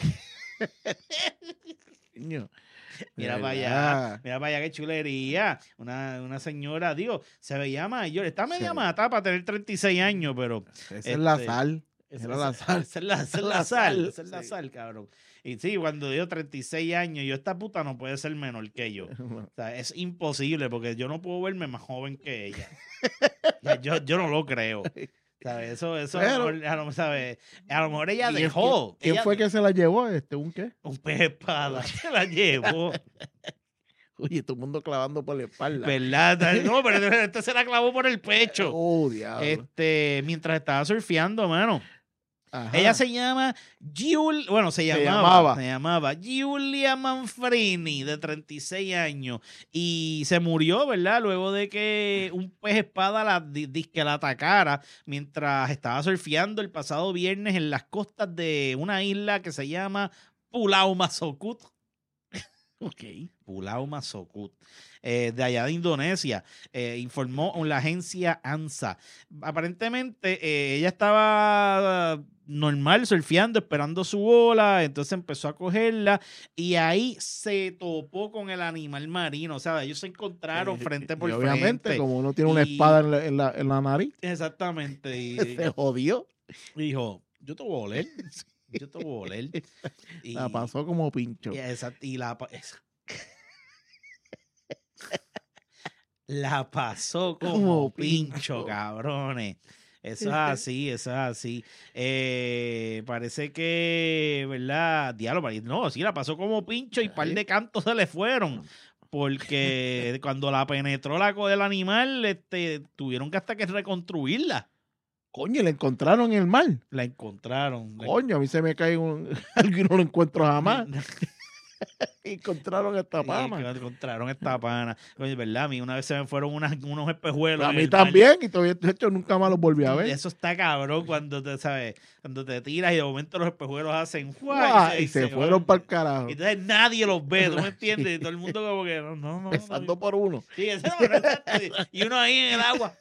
Coño. Mira De para allá, verdad. mira para allá qué chulería. Una, una señora, digo, se veía mayor, está media Sí. mata para tener treinta y seis años, pero Esa es la este, sal. esa Era la sal. esa es la, esa es la La sal, sal, esa es la sí. sal, cabrón. Y sí, cuando dio treinta y seis años, yo, esta puta no puede ser menor que yo. O sea, es imposible porque yo no puedo verme más joven que ella. O sea, yo, yo no lo creo. ¿Sabes? Eso, eso a, lo Pero- mejor, a, lo, ¿sabe? A lo mejor ella ¿Y dejó. ¿Quién ella- fue que se la llevó? Este, ¿un qué? Un pez espada se la llevó. Oye, todo el mundo clavando por la espalda. ¿Verdad? No, pero este se la clavó por el pecho. Oh, diablo. Este, mientras estaba surfeando, mano. Ajá. Ella se llama Giul, bueno, se llamaba, llamaba. se llamaba Giulia Manfrini, de treinta y seis años, y se murió, ¿verdad? Luego de que un pez espada la, di- disque la atacara mientras estaba surfeando el pasado viernes en las costas de una isla que se llama Pulau Masokut. Ok. Pulau Masokut, eh, de allá de Indonesia, eh, informó la agencia ANSA. Aparentemente eh, ella estaba normal surfeando, esperando su ola, entonces empezó a cogerla y ahí se topó con el animal marino, o sea, ellos se encontraron frente por y obviamente, frente. como uno tiene una Y- espada en la, en la, en la nariz, Exactamente, y se jodió. dijo, yo te voy a oler, yo te voy a oler. Y, La pasó como pincho. Y, esa- y la, pa- esa- la pasó como Como pincho, pincho. cabrones. Eso es así, eso es así. Eh, parece que, ¿verdad? Diablo, pare- no, sí, la pasó como pincho y par de cantos se le fueron. Porque cuando la penetró la co del animal, este, tuvieron que hasta que reconstruirla. Coño, y la encontraron en el mar. La encontraron. La- Coño, a mí se me cae un, algo y no lo encuentro jamás. Encontraron esta Sí, pama. que encontraron esta pana. Oye, ¿verdad? A mí una vez se me fueron unas, unos espejuelos. A en mí el mar. también, y todavía, de hecho, nunca más los volví a ver. Eso está cabrón cuando te, ¿sabes? Cuando te tiras y de momento los espejuelos hacen ¡guau! Guau, y se fueron van. para el carajo. Y entonces nadie los ve, ¿tú me entiendes? Y todo el mundo como que no, no, no. no, Empezando no. por uno. Sí, eso no, no, exacto. Y uno ahí en el agua.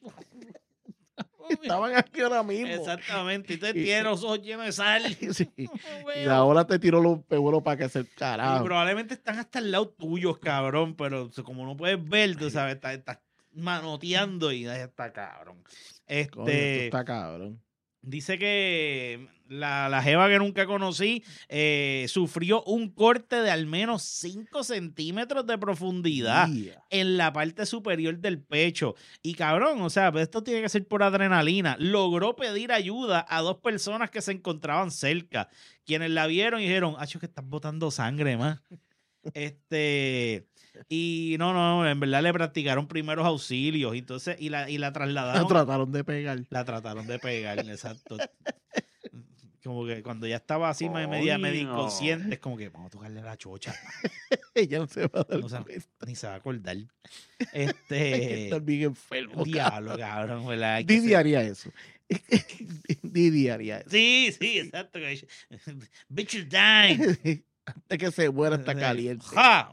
Estaban aquí ahora mismo. Exactamente. Y entonces Y- tiene los ojos llenos de sal. Sí. No Y veo. la ola te tiró los pebuelos para que se Y carajo. probablemente están hasta al lado tuyos, cabrón, pero como no puedes ver, tú sabes, estás, estás manoteando y ahí está, cabrón. Este, Coño, esto está cabrón. dice que la, la jeva que nunca conocí eh, sufrió un corte de al menos cinco centímetros de profundidad Yeah. en la parte superior del pecho. Y cabrón, o sea, esto tiene que ser por adrenalina. Logró pedir ayuda a dos personas que se encontraban cerca, quienes la vieron y dijeron, acho, que estás botando sangre, más. Este, y no, no, en verdad le practicaron primeros auxilios, entonces, y la, y la La trasladaron. trataron de pegar. La trataron de pegar, exacto. Como que cuando ya estaba así media, media Coño. inconsciente, es como que vamos a tocarle la chocha. Ella no se va a dar O sea, cuenta. ni se va a acordar. Hay que Este, estar bien enfermo. diablo, cabrón, ¿verdad? Hay que Didi ser- haría eso. Didi haría eso. Sí, sí, exacto. Bitch is dying. Antes que se muera está caliente. Ja.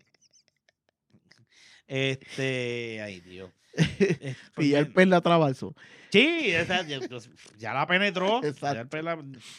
Este, ay Dios. Eh, pues Y ya el bien. pez la atravesó. Sí, esa- ya, ya la penetró. Exacto. Ya el pez la-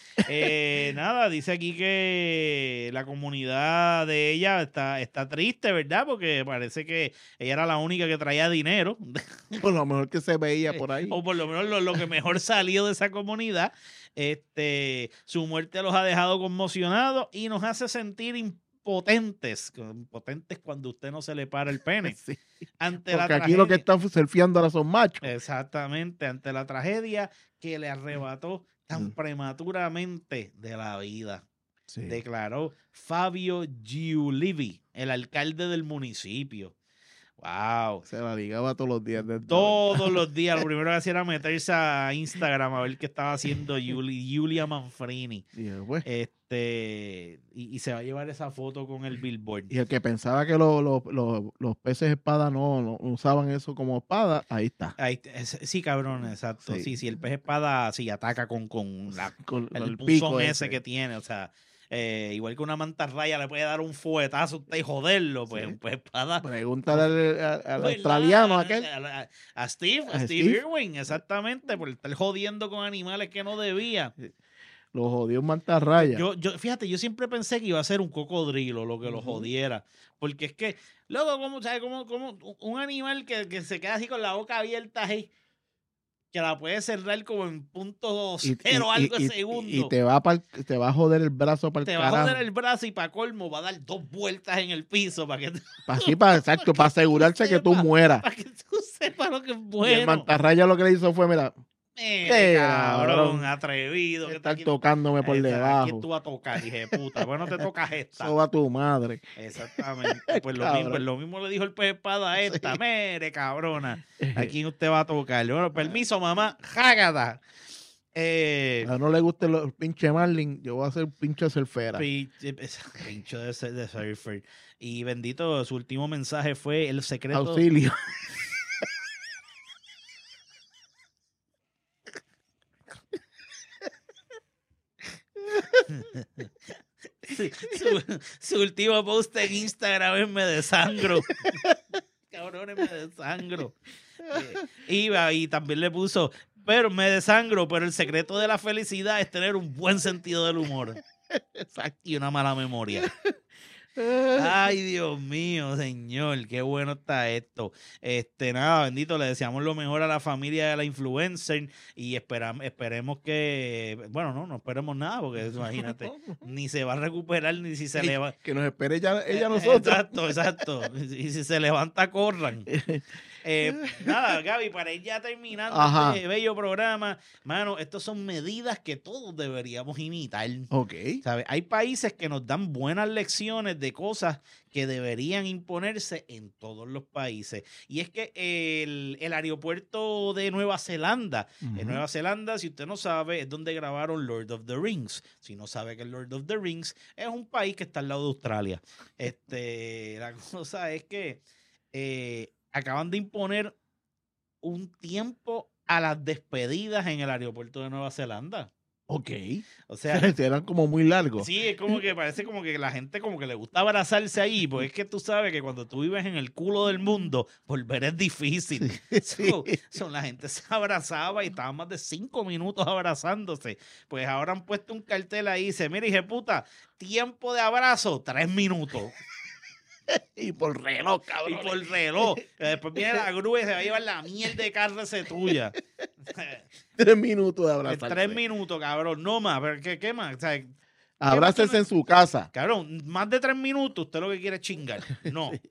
Eh, nada, dice aquí que la comunidad de ella está, está triste, ¿verdad? Porque parece que ella era la única que traía dinero. Por lo mejor que se veía por ahí. O por lo menos lo, lo que mejor salió de esa comunidad. Este, su muerte los ha dejado conmocionados y nos hace sentir impotentes. Impotentes cuando a usted no se le para el pene. Sí. Ante la Porque aquí lo que tragedia- están surfeando ahora son machos. Exactamente, ante la tragedia que le arrebató tan Mm. prematuramente de la vida. Sí. Declaró Fabio Giulivi, el alcalde del municipio. Wow. Se la ligaba todos los días. desde Todos los días, lo primero que hacía era meterse a Instagram a ver qué estaba haciendo Giuli- Giulia Manfrini. Y después, Este, y, y se va a llevar esa foto con el billboard. y el que pensaba que lo- lo- lo- los peces espada no, no usaban eso como espada, ahí está. Ahí, es- sí, cabrón, exacto. Sí. Sí, sí, el pez espada sí ataca con, con la Con, el, el punzón pico ese, ese. que tiene, o sea, eh, igual que una mantarraya le puede dar un fuetazo a usted y joderlo, pues, Sí. pues espada. Pregúntale al, al- al ¿verdad? australiano aquel. A, a- a Steve, a A Steve, Steve. Irwin, exactamente, por estar jodiendo con animales que no debía. Lo jodió un mantarraya. Yo, yo, fíjate, yo siempre pensé que iba a ser un cocodrilo lo que lo Ujú. jodiera, porque es que, luego, ¿cómo, ¿sabes? Como, como un animal que, que se queda así con la boca abierta ahí, que la puede cerrar como en punto Y- cero y- algo y- de segundo. y te va, pa'l- te va a joder el brazo para el Te va a carajo. joder el brazo y para colmo va a dar dos vueltas en el piso para que, Pa- Así para, exacto, para asegurarse que tú sepa. mueras. para que tú sepas lo que es Y el bueno. mantarraya lo que le hizo fue, mira, Mire, qué cabrón, cabrón. atrevido. que estar aquí- tocándome por Esa, debajo. ¿quién tú vas a tocar, dije puta? Bueno, te tocas esta. Eso va a tu madre. Exactamente. Pues lo, Cabrón. mismo, pues lo mismo le dijo el pez espada a esta. Mire, cabrona. ¿A quién usted va a tocar? Bueno, permiso, mamá. Jágata. Eh, A no le gusten los pinche Marlin, yo voy a hacer un pinche surfera. pinche- pincho de, ese- de surfer. Y bendito, su último mensaje fue el secreto. Auxilio. Su, su- su último post en Instagram es me desangro. Cabrones, me desangro. Eh, iba y también le puso, pero me desangro, pero el secreto de la felicidad es tener un buen sentido del humor. Exacto. Y una mala memoria. Ay, Dios mío, señor, qué bueno está esto. Este, nada, bendito, le deseamos lo mejor a la familia de la influencer y esperam- esperemos que, bueno, no, no esperemos nada, porque imagínate, ni se va a recuperar, ni si se Ey, le va. Que nos espere ella, ella Eh, nosotros. Exacto, exacto. Y si se levanta, corran. Eh, nada, Gaby, para ir ya terminando Ajá. este bello programa, mano, estas son medidas que todos deberíamos imitar. Ok. ¿Sabes? Hay países que nos dan buenas lecciones de cosas que deberían imponerse en todos los países. Y es que el, el aeropuerto de Nueva Zelanda, en Ujú. Nueva Zelanda, si usted no sabe, es donde grabaron Lord of the Rings. Si no sabe que el Lord of the Rings es un país que está al lado de Australia. Este, la cosa es que eh, acaban de imponer un tiempo a las despedidas en el aeropuerto de Nueva Zelanda. Ok. O sea, Eran como muy largos. sí, es como que parece como que la gente como que le gusta abrazarse ahí, porque es que tú sabes que cuando tú vives en el culo del mundo, volver es difícil. Sí. So, so, la gente se abrazaba y estaba más de cinco minutos abrazándose. Pues ahora han puesto un cartel ahí y dice, mira, hija de puta, tiempo de abrazo, tres minutos. Y por reloj, Y cabrón. por reloj. Que después viene la grúa y se va a llevar la mierda de carne ese tuya. Tres minutos de En abrazarse. tres minutos, cabrón. No más. ¿Pero qué, qué más? O sea, Abrácese en su casa. cabrón, más de tres minutos, usted lo que quiere es chingar. No.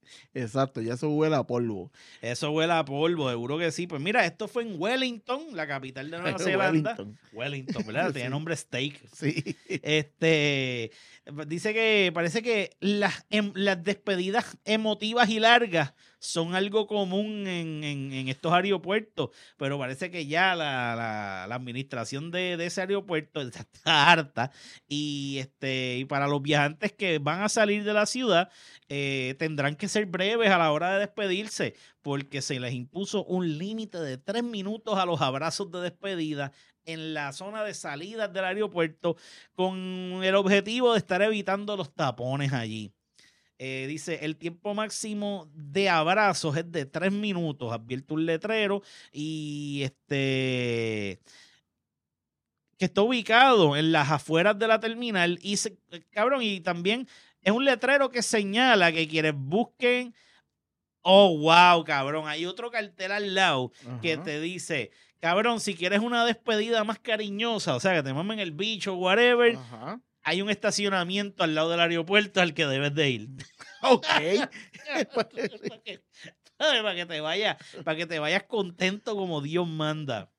Exacto, ya eso huele a polvo. Eso huele a polvo, seguro que sí. Pues mira, esto fue en Wellington, la capital de Nueva Zelanda. Wellington. Wellington, ¿verdad? Tiene Sí. nombre steak. Sí. Este dice que parece que las, em, las despedidas emotivas y largas son algo común en, en- en estos aeropuertos, pero parece que ya la, la- la administración de, de ese aeropuerto está harta y este y para los viajantes que van a salir de la ciudad eh, tendrán que ser breves a la hora de despedirse porque se les impuso un límite de tres minutos a los abrazos de despedida en la zona de salidas del aeropuerto con el objetivo de estar evitando los tapones allí. Eh, dice, el tiempo máximo de abrazos es de tres minutos, advierte un letrero y este que está ubicado en las afueras de la terminal y se, cabrón, y también es un letrero que señala que quienes busquen, oh wow, cabrón, hay otro cartel al lado que Ajá. te dice, cabrón, si quieres una despedida más cariñosa, o sea, que te mamen el bicho, whatever, Ajá. hay un estacionamiento al lado del aeropuerto al que debes de ir. Ok. para, que, para que te vayas, para que te vayas contento como Dios manda.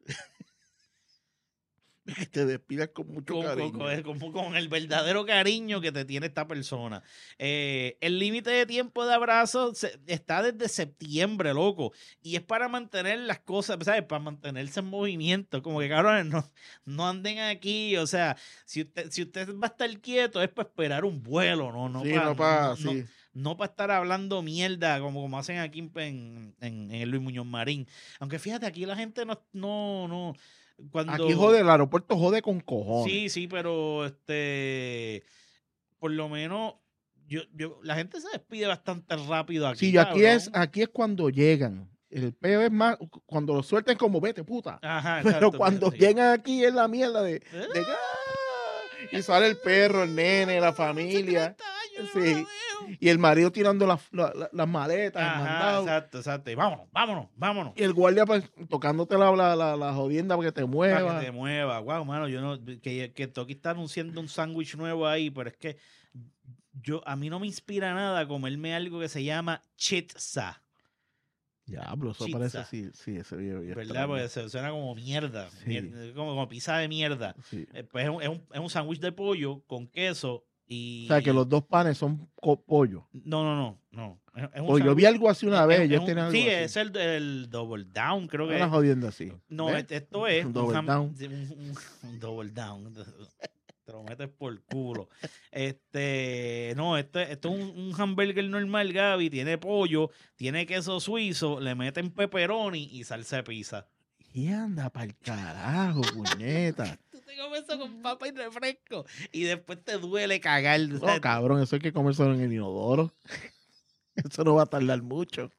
Que te despidas con mucho Con, cariño. con- con- con- con el verdadero cariño que te tiene esta persona. Eh, el límite de tiempo de abrazo se- está desde septiembre, loco. Y es para mantener las cosas, ¿sabes? Para mantenerse en movimiento. Como que, cabrones, no, no anden aquí. O sea, si usted, si usted va a estar quieto, es para esperar un vuelo, ¿no? No sí, para no para... no, no- sí. no para estar hablando mierda como, como hacen aquí en, en, en el Luis Muñoz Marín. Aunque fíjate, aquí la gente no, no, no. Cuando, Aquí jode, el aeropuerto jode con cojones. Sí, sí, pero este, por lo menos, yo, yo, la gente se despide bastante rápido aquí. Sí, aquí cabrón. es, aquí es cuando llegan. El peo es más, cuando lo suelten como vete, puta. Ajá, Pero exacto, cuando sí. llegan aquí es la mierda de, ¿Eh? de ¡ah! Y sale el perro, el nene, la familia. setenta años, Sí. no la veo. Y el marido tirando las, la- la- las maletas, el Ajá, mandado. exacto, exacto. Y vámonos, vámonos, vámonos. Y el guardia pues, tocándote la, la, la, la jodienda para que te Para mueva. que te mueva. Wow, mano, yo no, que, que Toki está anunciando un sándwich nuevo ahí, pero es que yo, a mí no me inspira nada comerme algo que se llama chitza. Diablo, eso Chitza. parece, sí, sí, ese video. ¿Verdad? Porque se suena como mierda, Sí. mier- como, como pizza de mierda. Sí. Eh, pues es un, es un, es un sándwich de pollo con queso y... O sea, que los dos panes son co- pollo. No, no, no, no. Es, es un O yo vi sándwich- algo así una es- vez, es yo un- tenía algo Sí, así. es el, el double down, creo que Una es. jodienda así. No, ¿Ves? este- esto es Un un, double ham- down. sí, un- un- un double down. Te lo metes por culo. Este, no, este, esto es un, un hamburger normal, Gaby. Tiene pollo, tiene queso suizo, le meten pepperoni y salsa de pizza. Y anda pa'l carajo, puñeta. Tú te comes eso con papa y refresco y después te duele cagar. o sea, No, cabrón, eso hay que comérselo en el inodoro. Eso no va a tardar mucho.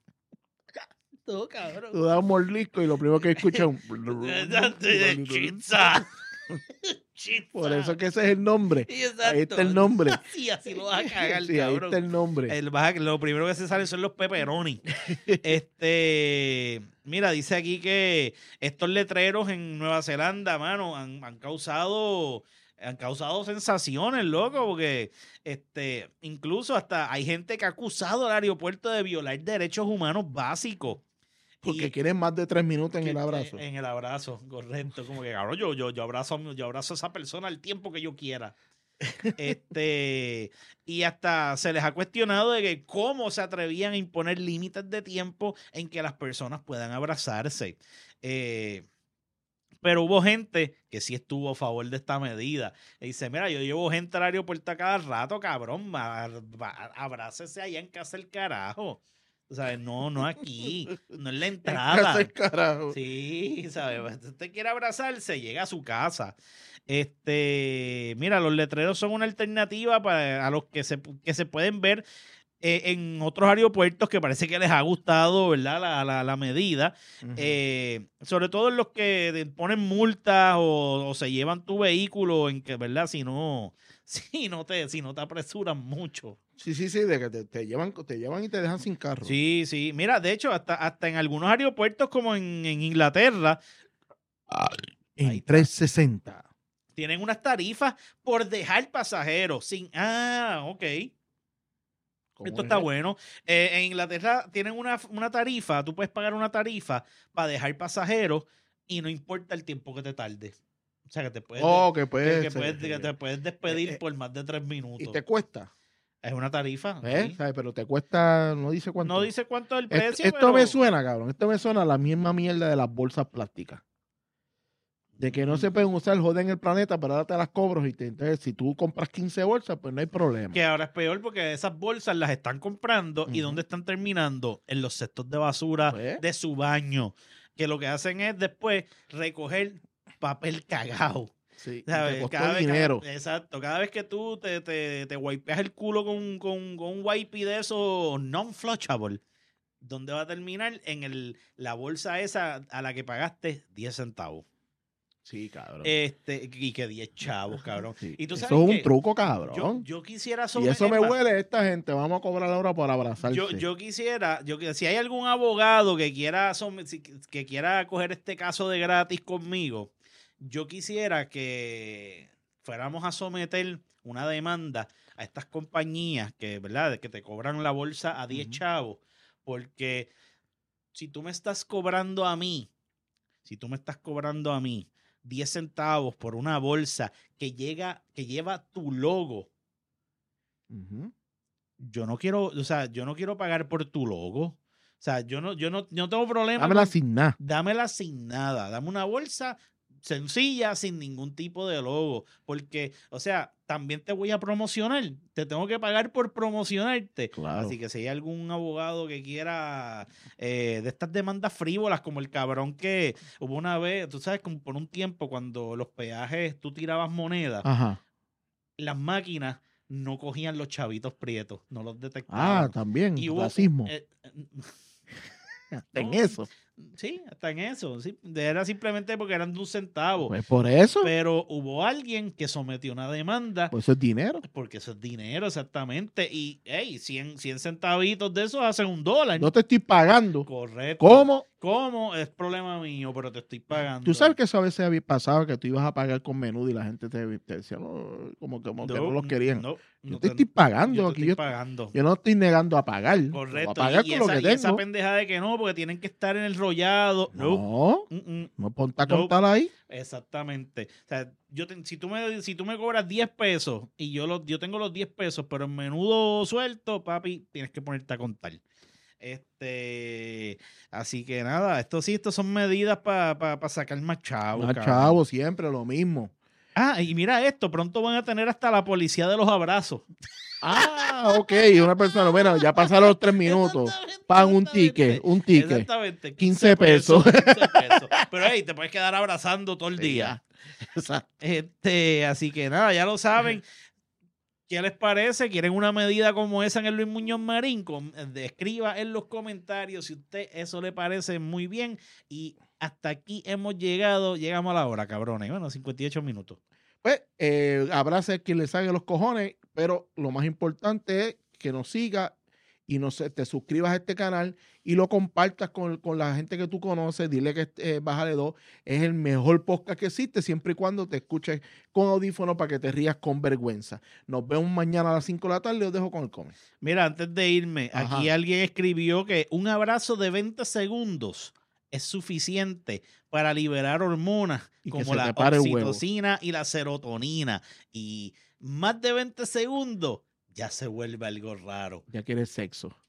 No, cabrón. Tú das un mordisco y lo primero que escuchas es un... Exacto, y de chitza. Chitza. Por eso que ese es el nombre. Sí, exacto. Ahí está el nombre. Sí, así lo vas a cagar, Sí, ahí cabrón. está el nombre. El vas a- lo primero que se sale son los pepperoni. este, mira, dice aquí que estos letreros en Nueva Zelanda, mano, han, han causado han causado sensaciones, loco, porque este, incluso hasta hay gente que ha acusado al aeropuerto de violar derechos humanos básicos. Porque Y- quieren más de tres minutos en que- el abrazo. En el abrazo, correcto. Como que, cabrón, yo, yo, yo, abrazo, yo abrazo a esa persona al tiempo que yo quiera. este Y hasta se les ha cuestionado de que cómo se atrevían a imponer límites de tiempo en que las personas puedan abrazarse. Eh, pero hubo gente que sí estuvo a favor de esta medida. Y dice, mira, yo llevo gente al aeropuerto a cada rato, cabrón, ma- ma- abrácese allá en casa el carajo. O sea, no, no aquí, no en la entrada. Hacer carajo. Sí, ¿sabes? Si usted quiere abrazarse, llega a su casa. Este, mira, los letreros son una alternativa para a los que se, que se pueden ver eh, en otros aeropuertos que parece que les ha gustado, ¿verdad? La, la, la medida. Ujú. Eh, sobre todo en los que te ponen multas o, o se llevan tu vehículo en que, ¿verdad? Si no, si no te, si no te apresuran mucho. Sí, sí, sí, de que te, te llevan, te llevan y te dejan sin carro. Sí, sí. Mira, de hecho, hasta, hasta en algunos aeropuertos como en, en Inglaterra, En Ahí está. trescientos sesenta. tienen unas tarifas por dejar pasajeros sin... Ah, ok. ¿Cómo Esto es está eso? bueno. Eh, en Inglaterra tienen una, una tarifa, tú puedes pagar una tarifa para dejar pasajeros y no importa el tiempo que te tarde. O sea, que te puedes, Oh, de- que que, puede que ser, puedes, que sí. te puedes despedir Eh, eh, por más de tres Y minutos. te cuesta, Es una tarifa. ¿eh? Sí. ¿Sabes? Pero te cuesta, no dice cuánto. No dice cuánto es el Esto, precio, esto pero... me suena, cabrón. Esto me suena a la misma mierda de las bolsas plásticas. De que no se Mm. pueden usar, joden el planeta, pero ahora te las cobro. Y te, entonces, si tú compras quince bolsas, pues no hay problema. Que ahora es peor porque esas bolsas las están comprando y Ujú. ¿dónde están terminando? En los cestos de basura Pues. de su baño. Que lo que hacen es después recoger papel cagado. Sí, y te ¿Sabes? costó Cada vez, dinero. cada- exacto. Cada vez que tú te, te, te wipeas el culo con, con, con un wipey de esos non-flushable, ¿dónde va a terminar? En el, la bolsa esa a la que pagaste diez centavos. Sí, cabrón. Este, y que diez chavos, cabrón. Sí. Y tú Eso sabes es un que truco, yo, cabrón. yo quisiera Y sobre- eso es me más, huele a esta gente. Vamos a cobrar ahora por abrazarse. Yo, yo quisiera, yo, que- si hay algún abogado que quiera, som- si- que quiera coger este caso de gratis conmigo, yo quisiera que fuéramos a someter una demanda a estas compañías que, ¿verdad? Que te cobran la bolsa a diez Ujú. chavos, porque si tú me estás cobrando a mí, si tú me estás cobrando a mí diez centavos por una bolsa que llega, que lleva tu logo, Ujú. yo no quiero, o sea, yo no quiero pagar por tu logo. O sea, yo no, yo no, yo no tengo problema. Dámela con- sin nada. dámela sin nada. Dame una bolsa sencilla, sin ningún tipo de logo. Porque, o sea, también te voy a promocionar. Te tengo que pagar por promocionarte. Claro. Así que si hay algún abogado que quiera eh, de estas demandas frívolas, como el cabrón que hubo una vez, tú sabes, como por un tiempo, cuando los peajes tú tirabas moneda, Ajá. las máquinas no cogían los chavitos prietos, no los Ah, detectaban. también. Y hubo- Racismo. eh, eh, Hasta en no, eso. Sí, hasta en eso. Sí. Era simplemente porque eran de un centavo. Pues por eso. Pero hubo alguien que sometió una demanda Pues eso es dinero. porque eso es dinero, exactamente. Y, hey, cien, cien centavitos de esos hacen un dólar. No te estoy pagando. Correcto. ¿Cómo? ¿Cómo? Es problema mío, pero te estoy pagando. Tú sabes que eso a veces había pasado que tú ibas a pagar con menudo y la gente te, te decía, no, como, que- como que no los querían. No, yo no te te- estoy pagando. yo te aquí estoy yo, pagando. yo no estoy negando a pagar. Yo voy Correcto. a pagar y, y con lo esa, que y esa tengo. pendeja de que no, porque tienen que estar en el rollado. No. No, Mm, mm. no ponte a No. contar ahí. Exactamente. O sea, yo te- si, tú me, si tú me cobras diez pesos y yo, los, yo tengo los diez pesos, pero en menudo suelto, papi, tienes que ponerte a contar. Este, así que nada, esto sí, esto son medidas para pa, pa sacar más chavos. Ah, cabrón. chavo, siempre lo mismo. Ah, y mira esto, pronto van a tener hasta la policía de los abrazos. Ah, ok, una persona, bueno, ya pasaron los tres minutos. Exactamente, Pagan un exactamente. ticket, un ticket. Exactamente. quince pesos. quince pesos. Pero hey, te puedes quedar abrazando todo el Sí, día. Exacto. Este, así que nada, ya lo saben. ¿Qué les parece? ¿Quieren una medida como esa en el Luis Muñoz Marín? Com- de- escriba en los comentarios si a usted eso le parece muy bien. Y hasta aquí hemos llegado. Llegamos a la hora, cabrones. Bueno, cincuenta y ocho minutos. Pues, eh, abrace quien le saque los cojones, pero lo más importante es que nos siga y nos, te suscribas a este canal y lo compartas con, con la gente que tú conoces. Dile que eh, Bájale dos es el mejor podcast que existe, siempre y cuando te escuches con audífono para que te rías con vergüenza. Nos vemos mañana a las cinco de la tarde. Os dejo con el comment. Mira, antes de irme, Ajá. aquí alguien escribió que un abrazo de veinte segundos es suficiente para liberar hormonas Y que como se la te pare el huevo. oxitocina y la serotonina. Y más de veinte segundos ya se vuelve algo raro. Ya quieres sexo.